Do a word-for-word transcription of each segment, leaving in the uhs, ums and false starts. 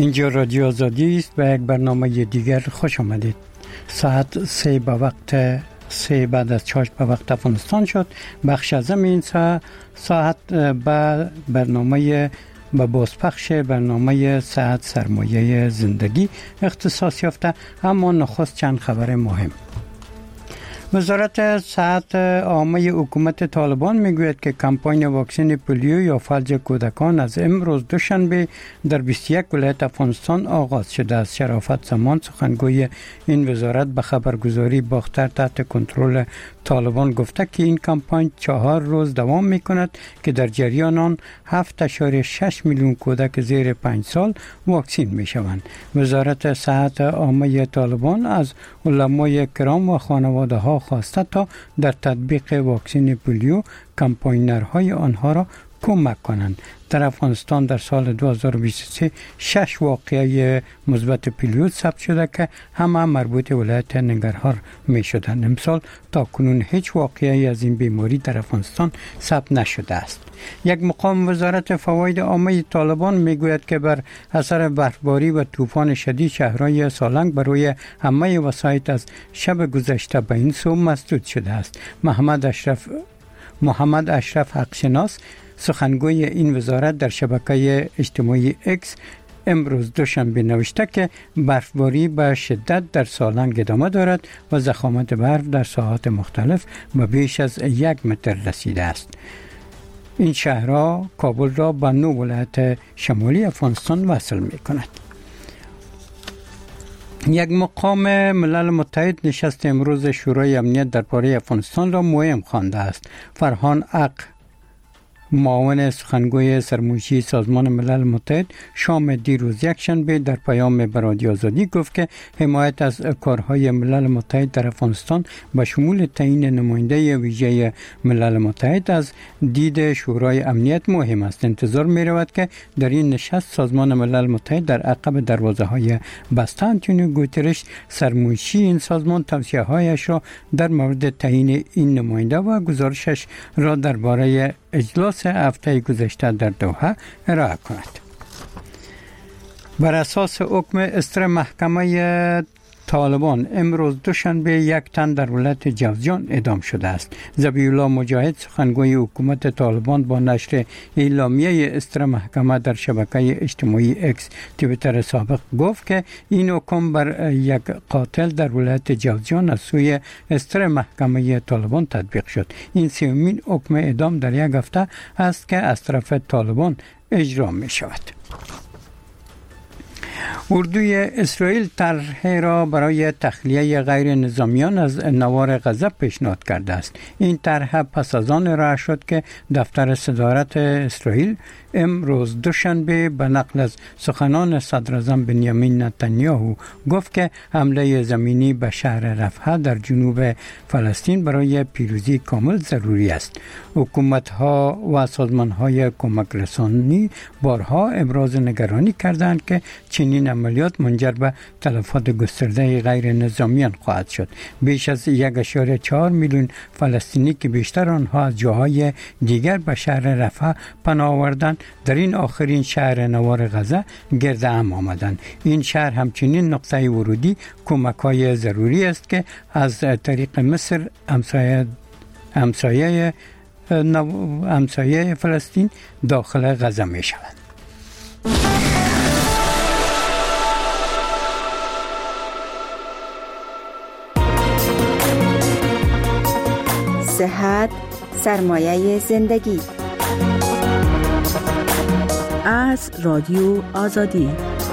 اینجا رادیو آزادی است و یک برنامه دیگر خوش آمدید. ساعت سه به وقت سه بعد از چهار به وقت افغانستان شد. بخش از این ساعت, ساعت به برنامه به بازپخش برنامه ساعت سرمایه زندگی اختصاص یافته. اما نخست چند خبر مهم. وزارت صحت عامه حکومت طالبان میگوید که کمپاین واکسن پولیو یا فلج کودکان از امروز دوشنبه در بیست و یک ولایت افغانستان آغاز شده است. شرافت زمان سخنگوی این وزارت به خبرگزاری باختر تحت کنترل طالبان گفته که این کمپاین چهار روز دوام میکند که در جریان آن هفت اشاری شش میلیون کودک زیر پنج سال واکسین میشوند. وزارت صحت عامه طالبان از علمای کرام و خانواده ها خواسته تا در تطبیق واکسن پولیو کمپاینرهای آنها را کمک کنند. در افغانستان در سال دو هزار و بیست و سه شش واقعه مثبت پولیو ثبت شده که همه مربوط ولایت ننگرهار می شدند. امسال تا کنون هیچ واقعه از این بیماری در افغانستان ثبت نشده است. یک مقام وزارت فواید عامه طالبان میگوید که بر اثر برفباری و طوفان شدید شهرهای سالنگ برای همه وسایط از شب گذشته به این سو مسدود شده است. محمد اشرف محمد اشرف حقشناس سخنگوی این وزارت در شبکه اجتماعی اکس امروز دوشنبه نوشته که برفباری به شدت در سالنگ ادامه دارد و ضخامت برف در ساحات مختلف به بیش از یک متر رسیده است. این شهرها کابل را به نو ولایت شمالی افغانستان وصل می کند. یک مقام ملل متحد نشست امروز شورای امنیت درباره افغانستان را مهم خوانده است. فرهان عق معاون سخنگوی سرمایه‌ای سازمان ملل متحد شام دیروز یکشنبه در پیام به رادیو آزادی گفت که حمایت از کارهای ملل متحد در افغانستان به شمول تعیین نماینده ویژه ملل متحد از دید شورای امنیت مهم است. انتظار می رود که در این نشست سازمان ملل متحد در عقب دروازه های بسته آنتونیو گوترش سرمایه‌ای این سازمان توصیه هایش را در مورد تعیین این نماینده و گزارشش را درباره اجلاس هفته گذشته در دوحه ارائه کند. بر اساس حکم اصدار محکمه طالبان امروز دوشنبه یک تن در ولایت جوزجان اعدام شده است. ذبیح الله مجاهد سخنگوی حکومت طالبان با نشر اعلامیه اصدار محکمه در شبکه اجتماعی اکس توییتر سابق گفت که این حکم بر یک قاتل در ولایت جوزجان از سوی اصدار محکمه طالبان تطبیق شد. این سومین حکم اعدام در یک هفته است که از طرف طالبان اجرا می شود. اردوی اسرائیل طرح را برای تخلیه غیر نظامیان از نوار غزه پیشنهاد کرده است. این طرح پس از آن ارائه شد که دفتر صدارت اسرائیل امروز دوشنبه به نقل از سخنان صدر اعظم بنیامین نتانیاهو گفت که حمله زمینی به شهر رفح در جنوب فلسطین برای پیروزی کامل ضروری است. حکومت‌ها و سازمان‌های کمک رسانی بارها ابراز نگرانی کردند که چنین عملیات منجر به تلفات گسترده غیر نظامیان خواهد شد. بیش از یک اشاره چهار میلیون فلسطینی که بیشتر آنها از جاهای دیگر به شهر رفح پناه آوردند در این آخرین شهر نوار غزه گرد هم آمدند. این شهر همچنین نقطه ورودی کمک‌های ضروری است که از طریق مصر همسایه همسایه همسایه فلسطین داخل غزه می شوند. صحت سرمایه زندگی از رادیو آزادی.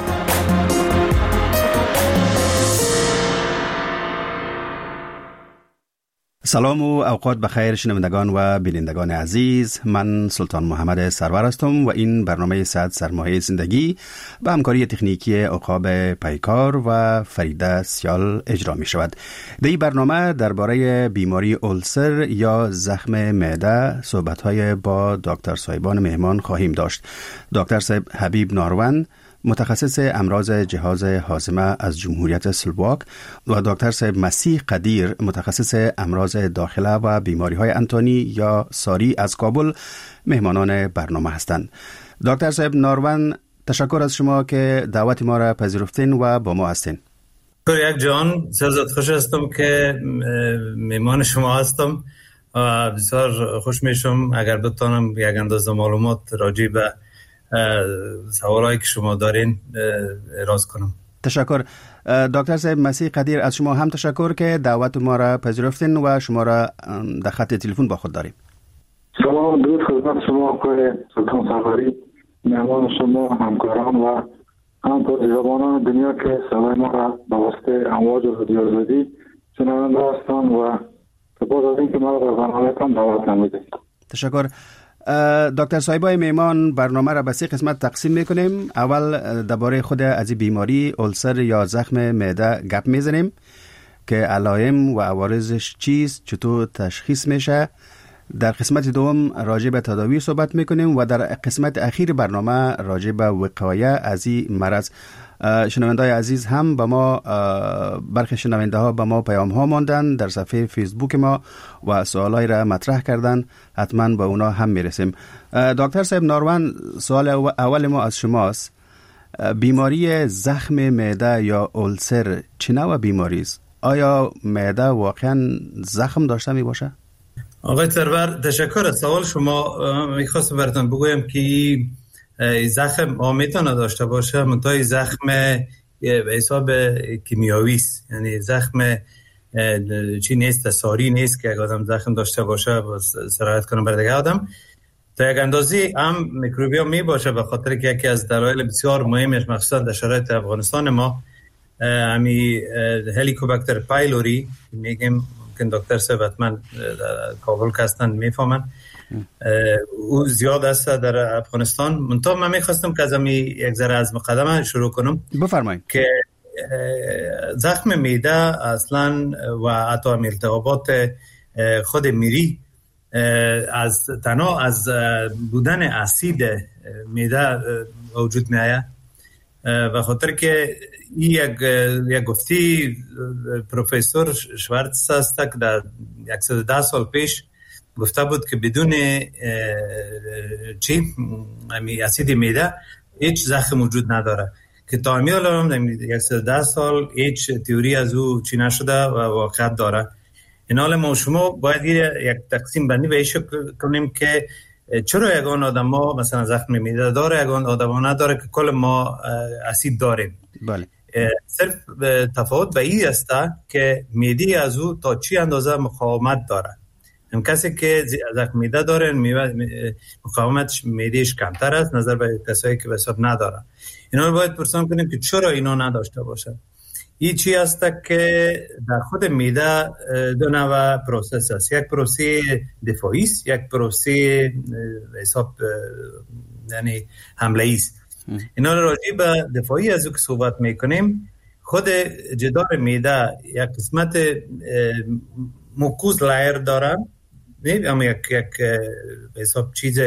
سلام و اوقات بخیر شنوندگان و بینندگان عزیز. من سلطان محمد سرور هستم و این برنامه صحت سرمایه زندگی به همکاری تکنیکی عقاب پیکار و فریده سیال اجرا می شود. در این برنامه درباره بیماری اولسر یا زخم معده صحبت‌های با دکتر صاحبان مهمان خواهیم داشت. دکتر صاحب حبیب ناروان متخصص امراض جهاز هاضمه از جمهوریت سلواک و دکتر صاحب مسیح قدیر متخصص امراض داخله و بیماری‌های انتونی یا ساری از کابل مهمانان برنامه هستند. دکتر صاحب ناروان تشکر از شما که دعوت ما را پذیرفتین و با ما هستین. یک جان زیاد خوش هستم که میمان شما هستم و بسیار خوش میشم اگر بتونم یک اندازه معلومات راجع به سوالایی که شما دارین اعراض کنم. تشکر. دکتر صاحب مسیح قدیر، از شما هم تشکر که دعوت ما را پذیرفتین و شما را در خط تلفن با خود داریم. سلام، درود خدمت شما آقای سلطان سفری، مهمان شما، همکاران و همطور زبانان دنیا که صدای ما را به واسطه امواج رادیو آزادی شنونده هستند و سپاس از اینکه ما را به برنامه‌تان دعوت نمودید. تشکر. دکتر صاحبای میمان، برنامه را به سه قسمت تقسیم میکنیم. اول درباره خود از بیماری ألسر یا زخم معده گپ میزنیم که علائم و عوارضش چیست، چطور تشخیص میشه. در قسمت دوم راجع به تداوی صحبت میکنیم و در قسمت اخیر برنامه راجع به وقایه از این مرض. شنونده‌های عزیز هم با ما، برخی شنونده ها با ما پیام ها ماندن در صفحه فیسبوک ما و سوالای را مطرح کردن، حتما با اونا هم میرسیم. دکتر صاحب ناروان، سوال اول ما از شماست. بیماری زخم معده یا ألسر چه نوع بیماری است؟ آیا معده واقعا زخم داشته می باشه؟ آقای سرور تشکر از سوال شما. میخواستم براتون بگویم که زخم آمیتونه داشته باشه، منتهای زخم به حساب کیمیاوی است، یعنی زخم چی نیست، ساری نیست که اگه آدم زخم داشته باشه سرایت کنه بر دیگه آدم. تا یک اندازی هم میکروبیا می باشه، به خاطر که یکی از دلایل بسیار مهمش مخصوصا در شرایط افغانستان ما همی هلیکوباکتر پایلوری میگیم که دکتر صاحب حتما کابل هستن میفهمن، او زیاد است در افغانستان. منتها من میخواستم که از همی یک ذره از مقدمه شروع کنم. بفرمایید. که زخم معده اصلا و حتی التهابات خود میری از تنها از بودن اسید معده وجود میآید، و خاطر که یک یک گفتی پروفسور شوارتز است که در صد و ده سال پیش گفته بود که بدون چی امی اسید معده هیچ زخم وجود نداره، که تا امیال هم صد و ده سال هیچ تئوری از او چی نشده و واقعیت داره. این حال ما شما باید یک تقسیم بندی بهش کنیم که چرا یگان آدم ما مثلا زخم معده داره، یگان آدم ها نداره، که کل ما اسید داریم. بله. صرف تفاوت به این است که معده از او تا چی اندازه مقاومت داره. هم کسی که زخم معده داره مقاومت معدهش کمتر است نظر به کسایی که به حساب نداره. اینا رو باید پرسان کنیم که چرا اینا نداشته باشه. این چی است که در خود معده دو نوع پروسس است. یک پروسه دفاعی است، یک پروسه حساب یعنی حمله است. اینا رو راجع به دفاعی از او که صحبت میکنیم، خود جدار معده یک قسمت موکوز لایر داره، اما یک یک حساب چیز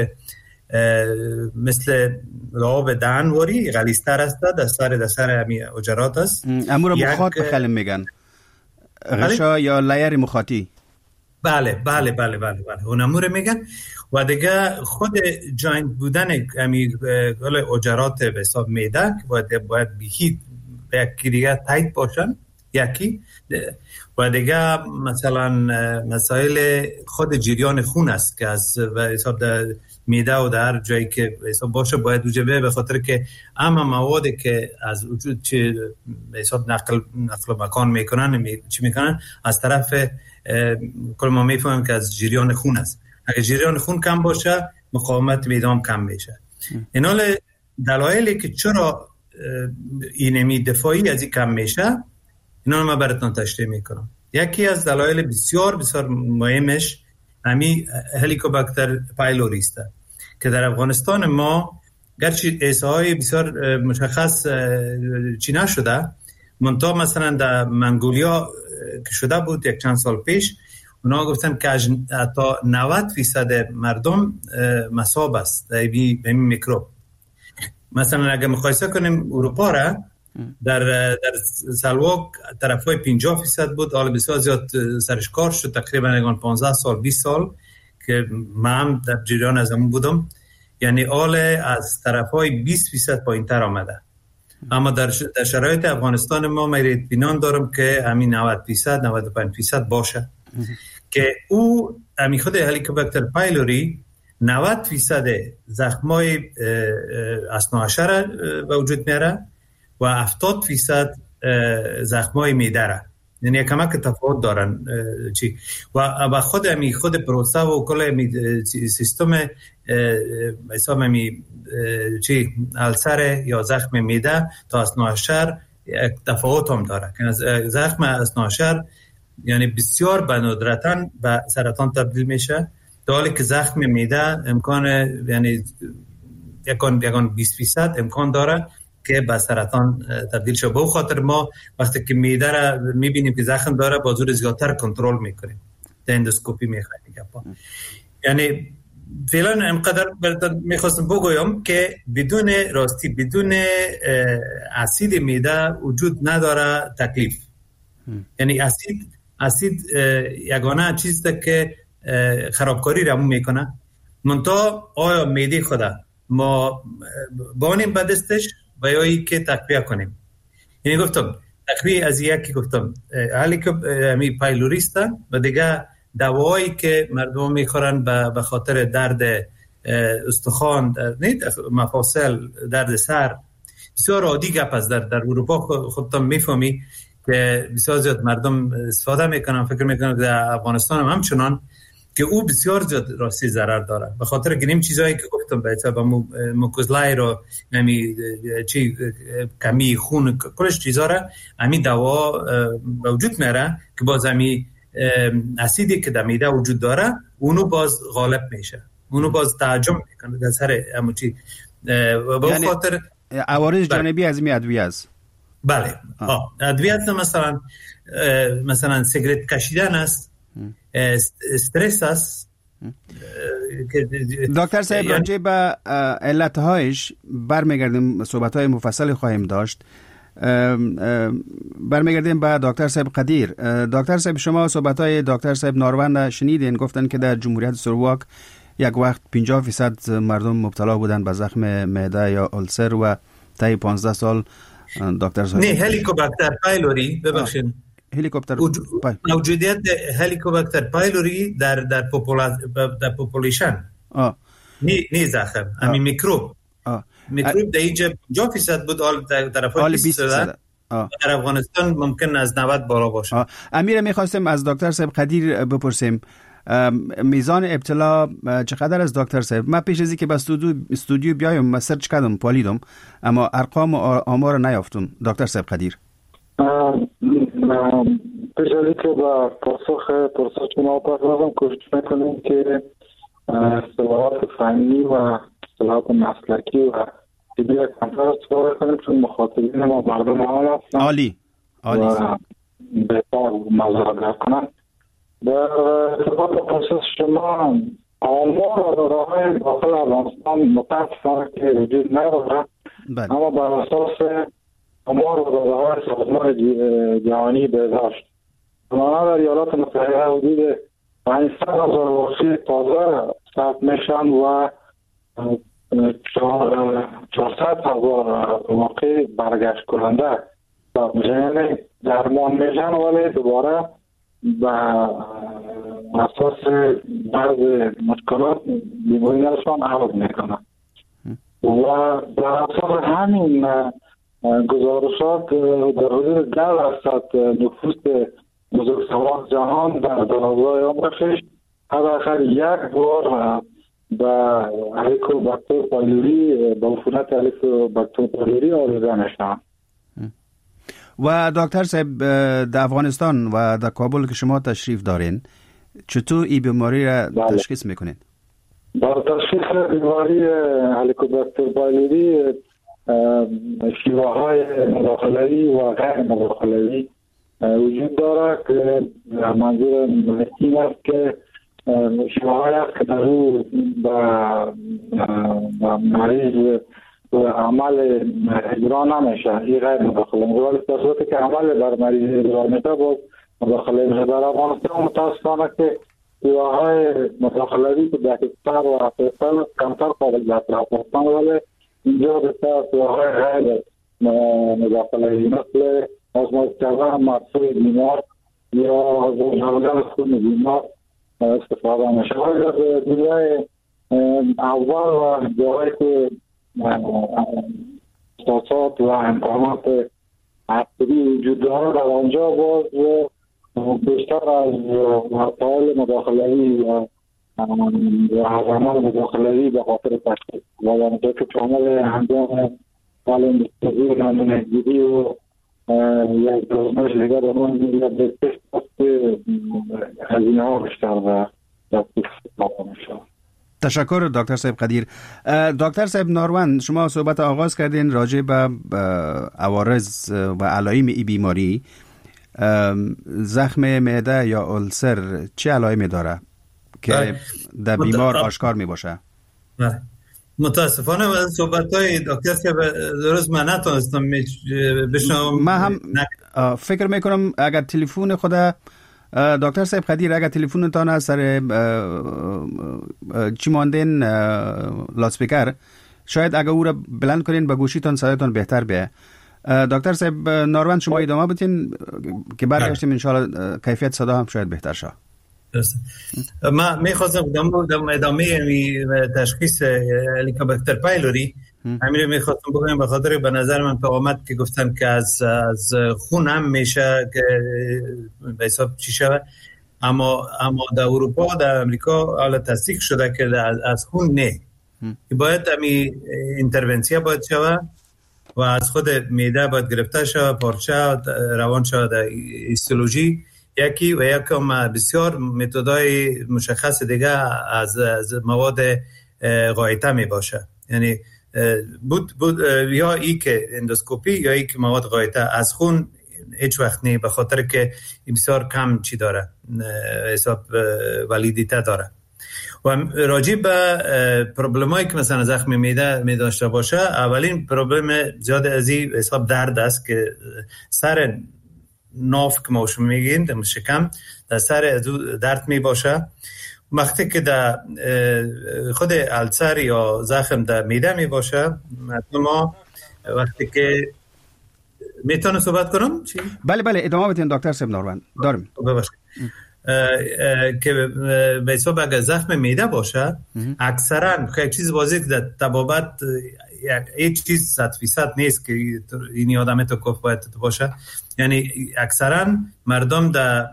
مثل لعاب دهنواری غلیظتر است، در سر در سر همی اجرات است. امو رو مخاط بخلیم میگن غشا یا لایر مخاطی. بله بله بله بله بله اون امور میگن. و دیگه خود جاینت بودن همی اجرات به حساب معده باید باید بیخی به یکی دیگه تایت باشن یکی. و دیگه مثلا مسائل خود جریان خون است که از به حساب در معده و در جایی که حساب باشه باید وجبه، به خاطر که اما موادی که از وجود چه به حساب نقل نقل مکان میکنن می چی میکنن از طرف کل ما میفهمیم که از جریان خون است. اگه جریان خون کم باشه مقاومت معده هم کم میشه. این حال دلایلی که چرا اینمی دفاعی از این کم میشه اینا رو من براتون تشریح میکنم. یکی از دلایل بسیار بسیار مهمش همی هلیکوباکتر پایلوری است که در افغانستان ما گرچه ایساهای بسیار مشخص چی نشده، منتها مثلا در منگولیا که شده بود یک چند سال پیش، اونا گفتن که تا نود فیصد مردم مصاب است به این میکروب. مثلا اگه مقایسه کنیم اروپا را، در در سلواک طرفای پنجاه فیصد بود، حالا بسیار زیاد سرش کار شد، تقریبا پانزده سال بیست سال که من هم در جریان از همون بودم. یعنی آل از طرفای بیست فیصد پایین تر آمده. اما در شرایط افغانستان ما من اطمینان دارم که همین نود فیصد نود و پنج فیصد باشه که او همین خود هلیکوباکتر پایلوری نود فیصد زخمای اثنا عشر به وجود میاره و هفتاد فیصد زخمای معده را، یعنی کمک تفاوت دارن چی و خود همین خود پروسه و کل همین سیستم حساب همین چی السر یا زخم معده تا اثنا عشر تفاوت هم داره که زخم اثنا عشر یعنی بسیار به ندرتاً به سرطان تبدیل میشه، در حالی که زخم معده امکان یعنی یکان یکان بیست فیصد امکان داره که به سرطان تبدیل شه. به خاطر ما وقتی که معده را میبینیم که زخم داره با زور زیادتر کنترل میکنیم، اندوسکوپی میخوایم گپا. یعنی فعلا اینقدر میخواستم بگویم که بدون راستی بدون اسید معده وجود نداره تکلیف. یعنی اسید اسید یگانه چیزی که خرابکاری رو میکنه. منتها آیا معده خدا ما بانیم به دستش و یا ای که تقویه کنیم؟ یعنی گفتم تقویه از یکی گفتم حالی که همی پایلوریستن و دیگه دوایی که مردم میخورن به خاطر درد استخوان، مفاصل، درد سر، بسیار عادی گپ است. در در اروپا خودتون میفهمی که بسیار زیاد مردم استفاده میکنن، فکر میکنن که در افغانستان هم همچنان که او بسیار زیاد راستی ضرر داره به خاطر که نیم چیزایی که گفتم به حساب موکوزلای رو نمی چی کمی خون کلش چیزا را همین دوا وجود میاره که باز همین اسیدی که در معده وجود داره اونو باز غالب میشه، اونو باز تعجب میکنه در سر همون چی به یعنی خاطر عوارض جانبی از می ادویه است. بله ها ادویه مثلا مثلا سیگرت کشیدن است، استرس است. دکتر صاحب راجع به علتهایش برمیگردیم، صحبت‌های مفصلی خواهیم داشت. برمیگردیم به دکتر صاحب قدیر. دکتر صاحب شما صحبت‌های دکتر صاحب ناروند شنیدین، گفتن که در جمهوریت سلواک یک وقت پنجاه فیصد مردم مبتلا بودن به زخم معده یا ألسر و طی پانزده سال دکتر صاحب نه هلیکوباکتر پایلوری ببخشید هلیکوباکتر موجودیت هلیکوباکتر پایلوری در در پوپولا در پاپولیشن آه نی نی زخم همین میکروب آه. میکروب در اینجا پنجاه فیصد بود، حال در طرف بیست فیصد در افغانستان ممکن از نود بالا باشه. آه. امیر میخواستم از دکتر صاحب قدیر بپرسیم میزان ابتلا چقدر از دکتر صاحب؟ من پیش از اینکه به استودیو استودیو بیایم من سرچ کردم پالیدم اما ارقام و آمار نیافتم. دکتر صاحب قدیر پیش از اینکه با پاسخ پرسش شما پردازم کوشش میکنیم که اصطلاحات فنی و اصطلاحات مسلکی و طبی کمتر استفاده کنیم چون مخاطبین ما مردم حال هستن عالی عالی و بهتر مزاحمت کنن. در ارتباط با پرسش شما آمار و داده‌های داخل افغانستان متاسفانه که وجود نداره، اما بر اساس آمار و داده‌های سازمان جهانی بهداشت تماما در ایالات متحده حدود پانصد هزار واقعه تازه ثبت میشن و چهارصد هزار واقعه برگشت کننده ثبت میشن، یعنی درمان میشن ولی دوباره به اساس بعض مشکلات بیماریشان عوض میکنن و در اساس همین گزارشات در حدود ده درصد نفوس بزرگسالان جهان در دنیای عمرش حداقل یک بار به هلیکوباکتر پایلوری به عفونت هلیکوباکتر پایلوری آلوده میشن. و دکتر صاحب در افغانستان و در کابل که شما تشریف دارین چطور این بیماری را بله. تشخیص میکنین؟ در تشخیص بیماری هلیکوباکتر پایلوری شیوه های مداخله‌ای و غیر مداخله‌ای وجود داره که منظور این است که شیوه های است که در او به مریض عمل اجرا نمیشه، این غیر مداخله میشه، ولی در صورتی که عمل بر مریض اجرا میشه باز مداخله میشه. در افغانستان متاسفانه که سیاهای مداخله‌ای که دقیق‌تر و افیقتر کمتر قابل دسترس هستند، ولی اینجا بسیار سیاهای غیر مداخله‌ای مثل آزمایش کردن مقصود بیمار یا آزمایش خون بیمار استفاده میشه. از دنیای اول و جایی که اساسات و امکانات عصری وجود داره، در آنجا باز بیشتر از وسایل مداخله‌ای و عوامل مداخله‌ای به خاطر تشخیص و آنجا که شامل انجام بالندستگی و نمونه‌گیری و یک آزمایش دیگر به من می‌گوید بهتر است که هزینه ها بیشتر و دسترسی پیدا میشه. تشکر دکتر صاحب قدیر. دکتر صاحب ناروند، شما صحبت آغاز کردین راجع به عوارض و علائم ای بیماری. زخم معده یا ألسر چه علائمی داره که در بیمار آشکار می باشه؟ متاسفانه صحبت های دکتر صاحب درست من نتونستم بشنوم. من هم فکر میکنم اگر تلفن خود دکتر صاحب قدیر، اگر تلفنتان از سر چی ماندین لاسپیکر، شاید اگر او را بلند کنین به گوشیتان صدایتان بهتر بیه. دکتر صاحب ناروند، شما ادامه بتین که برگشتیم انشاءالله کیفیت صدا هم شاید بهتر شه. ما میخواستم در ادامه تشخیص هلیکوباکتر پایلوری همین میخواستم بگم، به خاطر به نظر من آمد که گفتن که از از خون هم میشه که به حساب چی شود، اما اما در اروپا در امریکا حالا تصدیق شده که از خون نه، که باید امی اینترونسیا باید شود و از خود معده باید گرفته شود، پارچه روان شود در هیستولوژی یکی و یکم بسیار متدای مشخص دیگه از, از مواد غایطه می باشه، یعنی بود, بود یا ای که اندوسکوپی یا ای که مواد غایطه. از خون هیچ وقت نه، به خاطر که بسیار کم چی داره، حساب ولیدیته داره. و راجع به پروبلمایی که مثلا زخم معده می داشته باشه، اولین پروبلم زیاد از این حساب درد است که سر ناف که ما شما میگیم در شکم در سر درد می باشه. وقتی که در خود ألسر یا زخم در معده می باشه، ما وقتی که میتونم صحبت کنم چی؟ بله بله ادامه بدین دکتر صاحب ناروند. دارم ببخشید که به حساب اگر زخم معده باشه اکثرا خیلی چیز واضحه که در طبابت یک چیز صد فیصد نیست که این آدم تو کف باید باشه، یعنی اکثرا مردم در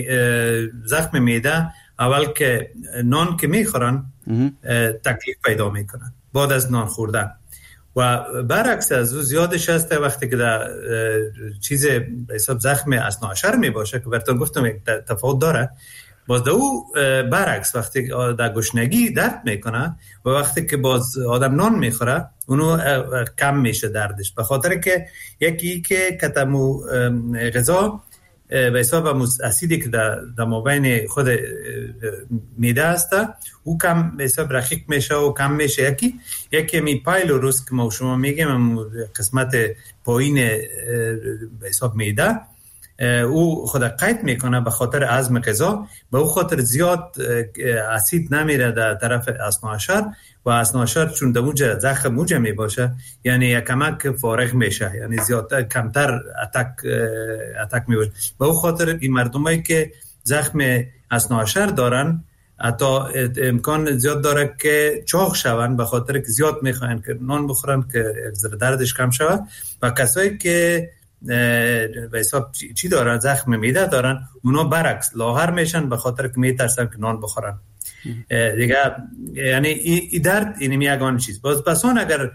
زخم معده اول که نان که میخورن تکلیف پیدا میکنن بعد از نان خوردن، و برعکس از او زیادش هست وقتی که در چیز به حساب زخم اثناعشر می باشه که براتون گفتم یک تفاوت داره، باز در او برعکس وقتی در گشنگی درد میکنه و وقتی که باز آدم نان میخوره اونو کم میشه دردش، به خاطر که یکی که کتمو غذا به حساب اسیدی که در در مابین خود معده است او کم به حساب رقیق میشه و کم میشه. یکی یکی می پایلوروس که ما شما میگیم قسمت پایین به حساب معده او خود قید میکنه به خاطر هضم غذا، به او خاطر زیاد اسید نمیره در طرف اثناعشر و اثناعشر چون در زخم موجه می باشه یعنی یکمک فارغ میشه، یعنی زیاد کمتر اتک اتک می باشه. به او خاطر این مردمایی که زخم اثناعشر دارن حتی امکان زیاد داره که چاق شون به خاطر که زیاد میخواین که نان بخورن که دردش کم شود، و کسایی که به حساب چی دارن زخم معده دارن اونا برعکس لاغر میشن به خاطر که میترسن که نان بخورن دیگه. یعنی این درد این یگانه چیز. باز پسان اگر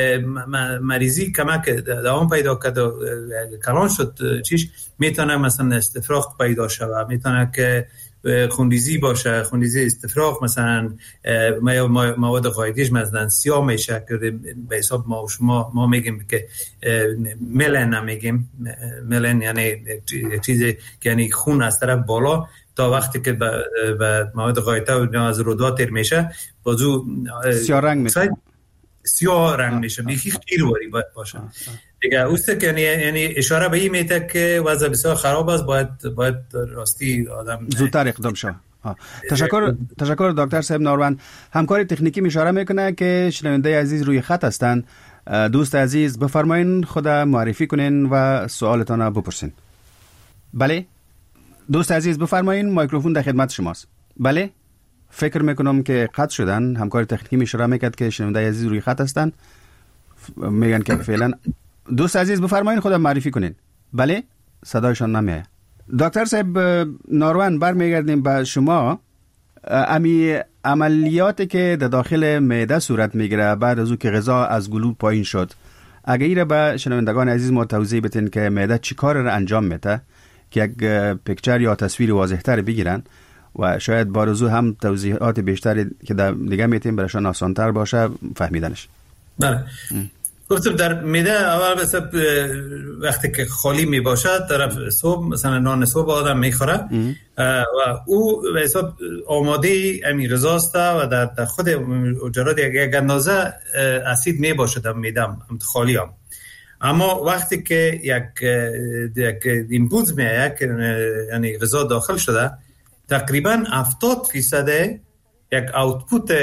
مریضی کمک دوام پیدا کرد و کلان شد چیش میتونه مثلا استفراغ پیدا شود، میتونه که خونریزی باشه، خونریزی استفراغ مثلا مواد غایطیش مثلا سیاه میشه که به حساب ما شما ما میگیم که ملن نمیگیم، ملن یعنی چیزی که یعنی خون از طرف بالا تا وقتی که به مواد غایطه و از رودات تیر میشه بازو سیاه رنگ میشه، سیاه رنگ میشه بیخی خیرواری باید باشه دیگه. اوسته که یعنی اشاره به این میده که وضع بسیار خراب است، باید باید راستی آدم زودتر اقدام شه. تشکر تشکر دکتر صاحب ناروند. همکار تکنیکی اشاره میکنه که شنونده عزیز روی خط هستند. دوست عزیز بفرمایین خود معرفی کنین و سوالتان را بپرسین. بله دوست عزیز بفرمایین، میکروفون در خدمت شماست. بله فکر میکنم که قطع شدن. همکار تکنیکی اشاره میکرد که شنونده عزیز روی خط هستند، میگن که فعلا. دوست عزیز بفرمایین خود معرفی کنین. بله صدایشان نمیاد. دکتر صاحب ناروند برمیگردیم به شما. امی عملیاتی که در داخل معده صورت میگیره بعد از او که غذا از گلو پایین شد، اگه ایره به شنوندگان عزیز ما توضیح بدین که معده چی کار را انجام میده که یک پیکچر یا تصویر واضح‌تر بگیرن و شاید بارزو هم توضیحات بیشتری که در دیگه میتیم براشون آسان‌تر باشه فهمیدنش. بله. گفتم در معده اول مثلا وقتی که خالی می باشد طرف صبح مثلا نان صبح آدم میخوره و او به حساب آماده امی غذاست و در, در خود اجرات یک اندازه اسید می باشد در معده هم خالی هم. اما وقتی که یک یک ایمپولس میاد یعنی غذا داخل شده تقریبا هفتاد فیصد یک اوتپوت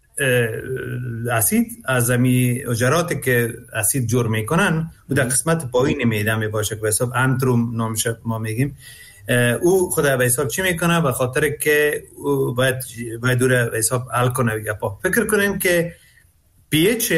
اسید از امی اجراتی که اسید جور میکنن و در قسمت پایین معده می باشه که به حساب انتروم نامش ما میگیم. او خدا به حساب چی میکنه؟ به خاطر که باید باید دور به حساب حل کنه. گپا فکر کنیم که پی اچ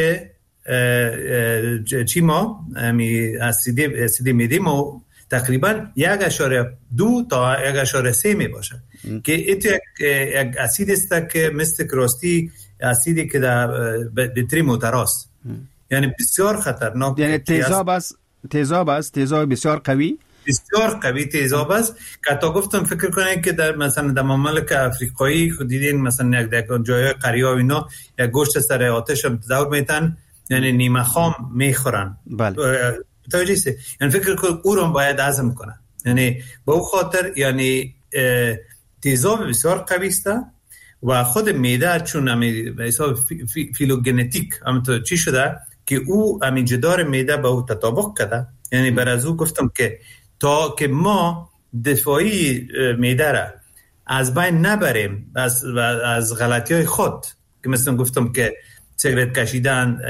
چی ما امی اسیدی اسیدی میدیم و تقریبا یک اشاره دو تا یک اشاره سه می باشه که ایتو یک اسید است که مثل کراستی اسیدی که در بطری متراست، یعنی بسیار خطرناک، یعنی تیزاب است تیزاب است تیزاب بسیار قوی بسیار قوی تیزاب است که تا گفتم فکر کنید که در مثلا در مملکت افریقایی خود دیدین مثلا یک در جای قریه و اینا یک گوشت سر آتش هم دور میتن یعنی نیمه خام میخورن. بله توجه است. یعنی فکر کنید او رو باید هضم کنه، یعنی به او خاطر یعنی تیزاب بسیار قوی است و خود معده چون امی به حساب فی فیلوژنتیک هم تو چی شده که او امی جدار معده به او تطابق کرده. یعنی بر از او گفتم که تا که ما دفاعی معده را از بین نبریم از از غلطی‌های خود که مثلا گفتم که سیگرت کشیدن،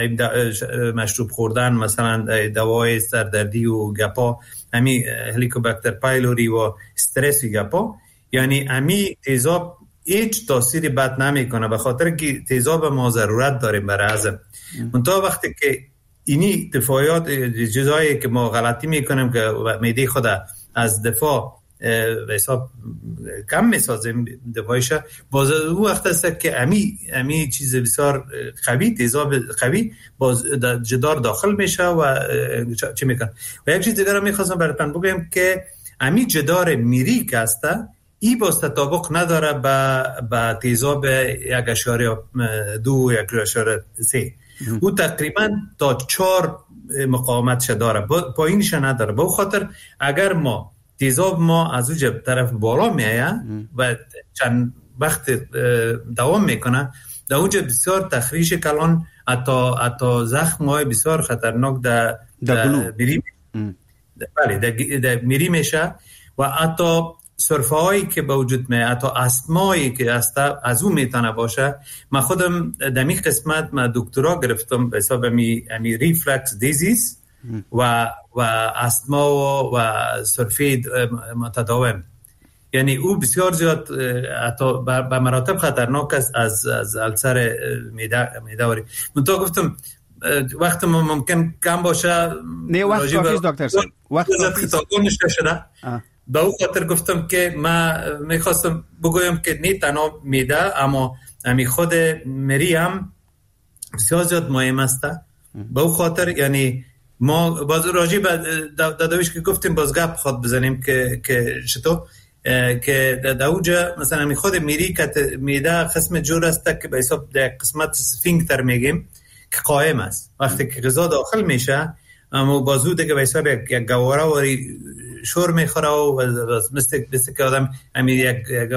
مشروب خوردن، مثلا دوای سردردی و گپا، امی هلیکوباکتر پایلوری و استرس و گپا، یعنی امی تیزاب هیچ تاثیری بد نمیکنه به خاطر که تیزاب ما ضرورت داریم برای هضم. منتها وقتی که اینی دفاعیات چیزایی که ما غلطی میکنیم که معده خود از دفاع به حساب کم میسازیم دفاعش، باز اون وقت است که امی امی چیز بسیار قوی تیزاب قوی باز جدار داخل میشه و چی میکنه. و یک چیز دیگه رو میخواستم براتون بگم که امی جدار میری که است ای باز تطابق نداره با با تیزاب یک اشاره دو یک اشاره سه. او تقریبا تا چهار مقاومتش داره، پایینش نداره. به خاطر اگر ما تیزاب ما از اونجا طرف بالا میایه و چند وقت دوام میکنه در اونجا بسیار تخریش کلان حتی حتی زخم های بسیار خطرناک در در میری بله در میری میشه و حتی سرفه هایی که به وجود میاد، حتی استمایی که است از اون میتونه باشه. من خودم در این قسمت من دکترا گرفتم به حساب می امی ریفلکس دیزیز و و استما و, و سرفه متداوم، یعنی او بسیار زیاد حتی به مراتب خطرناک است از از السر معده معده. منتها گفتم وقت ممکن کم باشه. نه وقت کافی دکتر صاحب، وقت کافی شده. به او خاطر گفتم که من میخواستم بگویم که نه تنها معده اما امی خود مری هم بسیار زیاد مهم است. به او خاطر یعنی ما باز راجع به دادویش که گفتیم باز گپ خود بزنیم که که چطور که در اوجا مثلا امی خود مری که معده قسم جور است که به حساب در قسمت سفینکتر میگیم که قائم است. وقتی که غذا داخل میشه اما بازو دیگه به حساب یک گواره وری شور میخوره و مثل مثل که آدم امی یک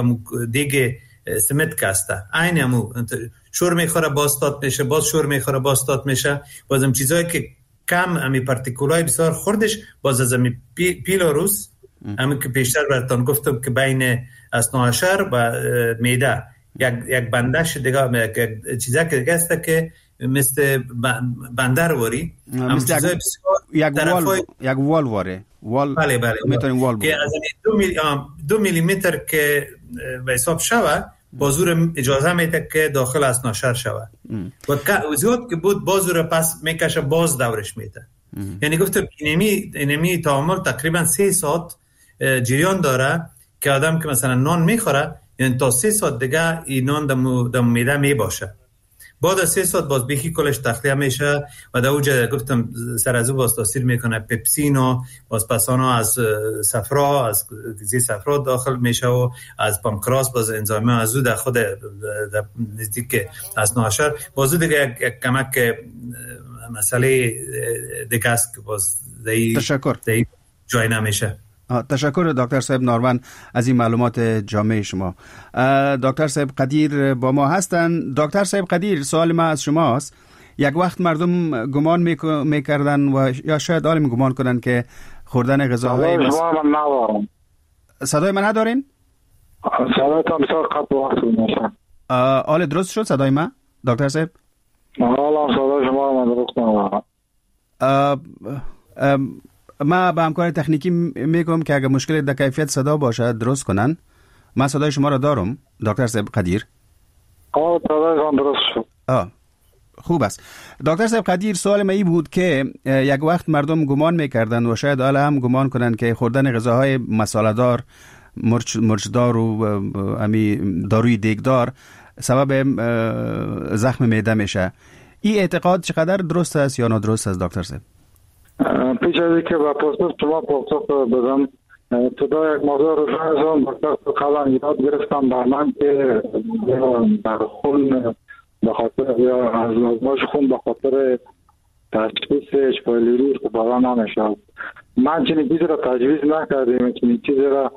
دیگه سمت کاسته عین همو شور میخوره باز تات میشه، باز شور میخوره باز تات میشه. بازم چیزایی که کم امی پارتیکولای بسیار خوردش باز از امی پی، پیلاروس همین که پیشتر براتون گفتم که بین اثناعشر و معده یک یک بندش دیگه، یک چیزا که دیگه است که مثل بندر واری، مثل یک یک وال یک وال واره وال. بله بله میتونیم وال که از دو میلی دو میلیمتر که به حساب شوه بازور اجازه میده که داخل اثناعشر شوه و زیاد که بود بازور پس میکشه باز دورش میده. یعنی گفتم اینمی اینمی تعامل تقریبا سه ساعت جریان داره که آدم که مثلا نان میخوره یعنی تا سه ساعت دیگه این نان دم دم میده میباشه. بعد از سه ساعت باز بیخی کلش تخلیه میشه و در اوجه گفتم سر از او باز تاثیر میکنه پپسینو، باز پسانو از صفرا از زی صفرا داخل میشه و از پانکراس باز انزایم از او در خود نزدیک اثناعشر باز دیگه یک کمک مسئله دیگه است که باز دی تشکر دی جای نمیشه. تشکر دکتر صاحب ناروان از این معلومات جامع شما. دکتر صاحب قدیر با ما هستند. دکتر صاحب قدیر، سوال ما از شماست. یک وقت مردم گمان میکردن و یا شاید عالم گمان کنن که خوردن غذاهای مس... من ندارم. صدای من ندارین؟ صدای تا بسیار قطع وقت میشه. آله درست شد صدای من دکتر صاحب؟ حالا صدای شما رو من درست ندارم. ما با همکار تکنیکی میگم که اگر مشکل در کیفیت صدا باشه درست کنن. من صدای شما را دارم دکتر صاحب قدیر. آه صدای درست شد. آه خوب است. دکتر صاحب قدیر، سوال من این بود که یک وقت مردم گمان میکردن و شاید حالا هم گمان کنن که خوردن غذاهای مصالحه‌دار، مرچ مرچدار و امی داروی دیگدار سبب زخم معده میشه. این اعتقاد چقدر درست است یا نادرست است دکتر صاحب؟ پیش از اینکه با پاسخ شما پاسخ بدم، ابتدا یک موضوع رو شنیدم دکتر قبلا یاد گرفتم بر من که در خون به خاطر یا از آزمایش خون به خاطر تشخیص اچ پایلوری بالا نمیشه. من چنین چیزی را تجویز نکردیم، چنین چیزی را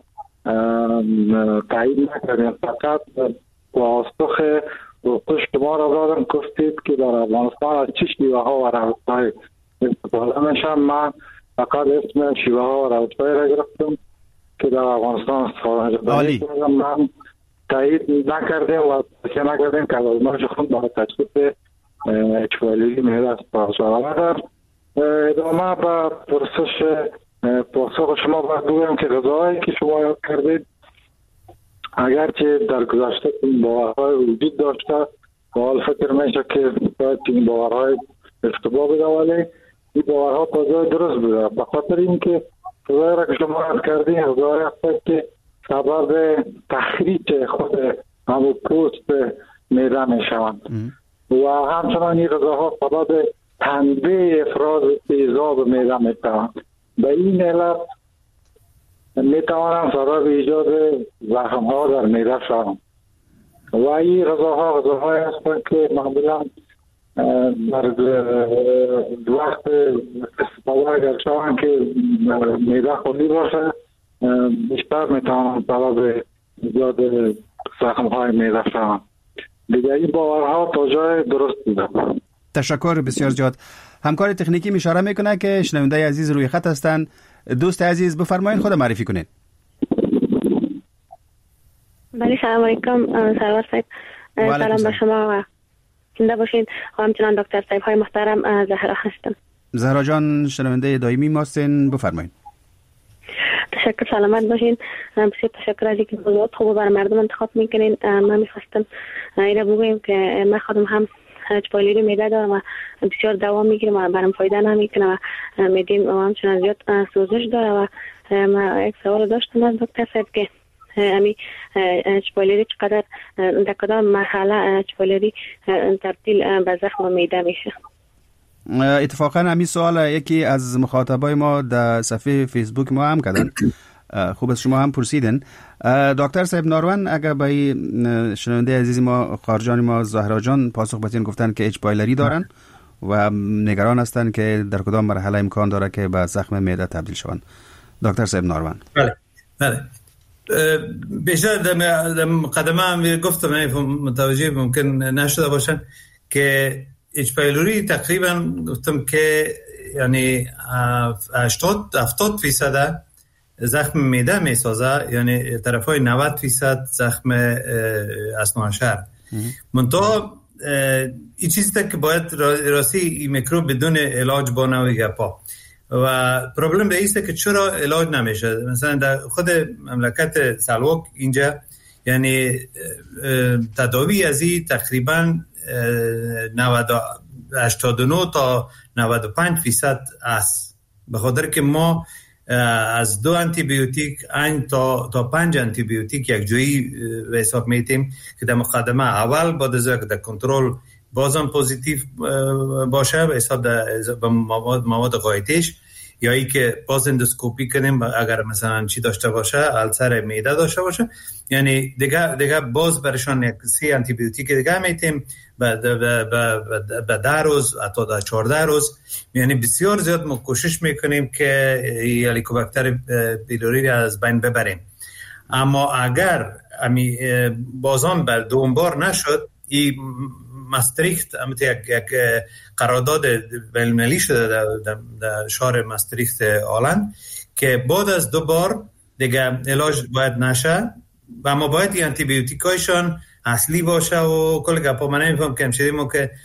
تایید نکردیم، فقط پاسخ پاسخ شما را دادم گفتید که در افغانستان از چه شیوه ها و روش‌های استفاده میشن. من فقط اسم شیوه ها و روش‌های را گرفتم که در افغانستان استفاده میشن. من تایید نکردیم و تایید نکردیم که آزمایش خون برای تشخیص اچ پایلوری معده است. در ادامه با پرسش پاسخ شما باید بگویم که غذاهایی که شما یاد کردید اگرچه در گذشته این باورهای وجود داشته و حال فکر میشه که باید این باورهای اشتباه بوده، ولی این باورها تازه درست بوده، به خاطر اینکه غذایی را که شما یاد کردید غذاهایی هست که سبب تخریج خود همون پوست معده میشوند و همچنان این غذاها سبب تنبیه افراز تیزاب معده میشوند. به این علت میتوانند سبب ایجاد زخم ها در معده شوند و این غذاها غذاهایی هستند که معمولا در وقت استفاده اگر شوند که معده خالی باشه بیشتر میتوانند سبب ایجاد زخم های معده شوند. دیگه این باورها تا جای درست بوده. تشکر بسیار زیاد. همکار تکنیکی اشاره میکنه که شنونده عزیز روی خط هستند. دوست عزیز بفرمایید خود معرفی کنید. بله سلام علیکم سرور صاحب، سلام به شما و زنده باشین و همچنان دکتر صاحب های محترم. زهرا هستم. زهرا جان شنونده دائمی ماستین، بفرمایید. تشکر، سلامت باشین. بسیار تشکر از اینکه موضوعات خوب برای مردم انتخاب میکنین. من میخواستم اینا بگویم که من خودم هم اچ پایلوری معده دارم و بسیار دوام میگیرم و برام فایده نمیکنه و معده‌ام همچنان زیاد سوزش داره و من یک سوال داشتم از دکتر صاحب که امی اچ پایلوری چقدر در کدام مرحله اچ پایلوری تبدیل به زخم معده میشه؟ اتفاقا همین سوال یکی از مخاطبای ما در صفحه فیسبوک ما هم کردن. خوب است شما هم پرسیدن. دکتر صاحب ناروان اگر به شنونده عزیز ما خارجان ما زهرا جان پاسخ بدین، گفتن که اچ پایلوری دارن و نگران هستن که در کدام مرحله امکان داره که به زخم معده تبدیل شوند. دکتر صاحب ناروان. بله بله بیشتر در مقدمه هم گفتم متوجه ممکن نشده باشن که اچ پایلوری تقریبا گفتم که یعنی هشتاد هفتاد فیصد زخم معده میسازه، یعنی طرفای نود درصد زخم اثناعشر. منتها این چیزی که باید راستی این میکروب بدون علاج با نوی گپا و پروبلم به ایسته که چرا علاج نمیشه. مثلا در خود مملکت سلواک اینجا یعنی تداوی از این تقریبا هشتاد و نه تا نود و پنج درصد است، به خاطر که ما از دو آنتی بیوتیک این تا تا پنج آنتی بیوتیک یک جایی به حساب میتیم که در مقدمه اول بعد از اینکه در کنترل بازم پوزیتیو باشه به حساب در مواد مواد غایطش، یا ای که باز اندوسکوپی کنیم اگر مثلا چی داشته باشه، السر معده داشته باشه، یعنی دیگه دیگه باز برشان یک سی آنتی بیوتیک دیگه میتیم بعد بعد ده روز تا در چهارده روز. یعنی بسیار زیاد ما کوشش میکنیم که هلیکوباکتر پیلوری از بین ببریم. اما اگر امی بازم بر دوم بار نشد، این ماستریخت هم یک یک قرارداد بین‌المللی شده در, در, در شهر ماستریخت هلند که بعد از دو بار دیگه علاج باید نشه و اما باید این آنتی بیوتیکایشان اصلی باشه و کل گپا. من نمیفهم که همچنین ما که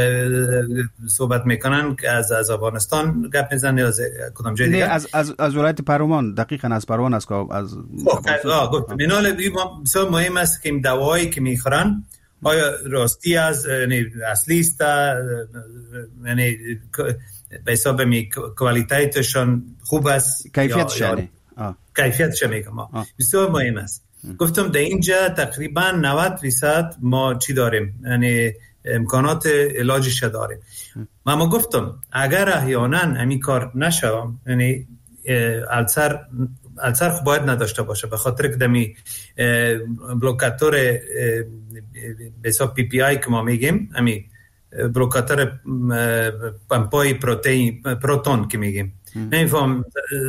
صحبت میکنن که از از افغانستان گپ میزنن یا از کدام جای دیگه؟ از از از ولایت پروان، دقیقاً از پروان است که از آه گفت منال بسیار مهم است که این دوایی که میخورن آیا راستی از یعنی اصلی است، یعنی به حساب می کوالیتیتشون خوب است، کیفیتشون کیفیتش میگم بسیار مهم است. گفتم در اینجا تقریبا نود درصد ما چی داریم، یعنی امکانات علاجش داریم. و ما گفتم اگر احیانا همین کار نشه، یعنی السر السر خب باید نداشته باشه، به خاطر که دمی بلوکاتور به حساب پی پی آی که ما میگیم، همین بلوکاتور پمپای پروتئین پروتون که میگیم. نمیفهم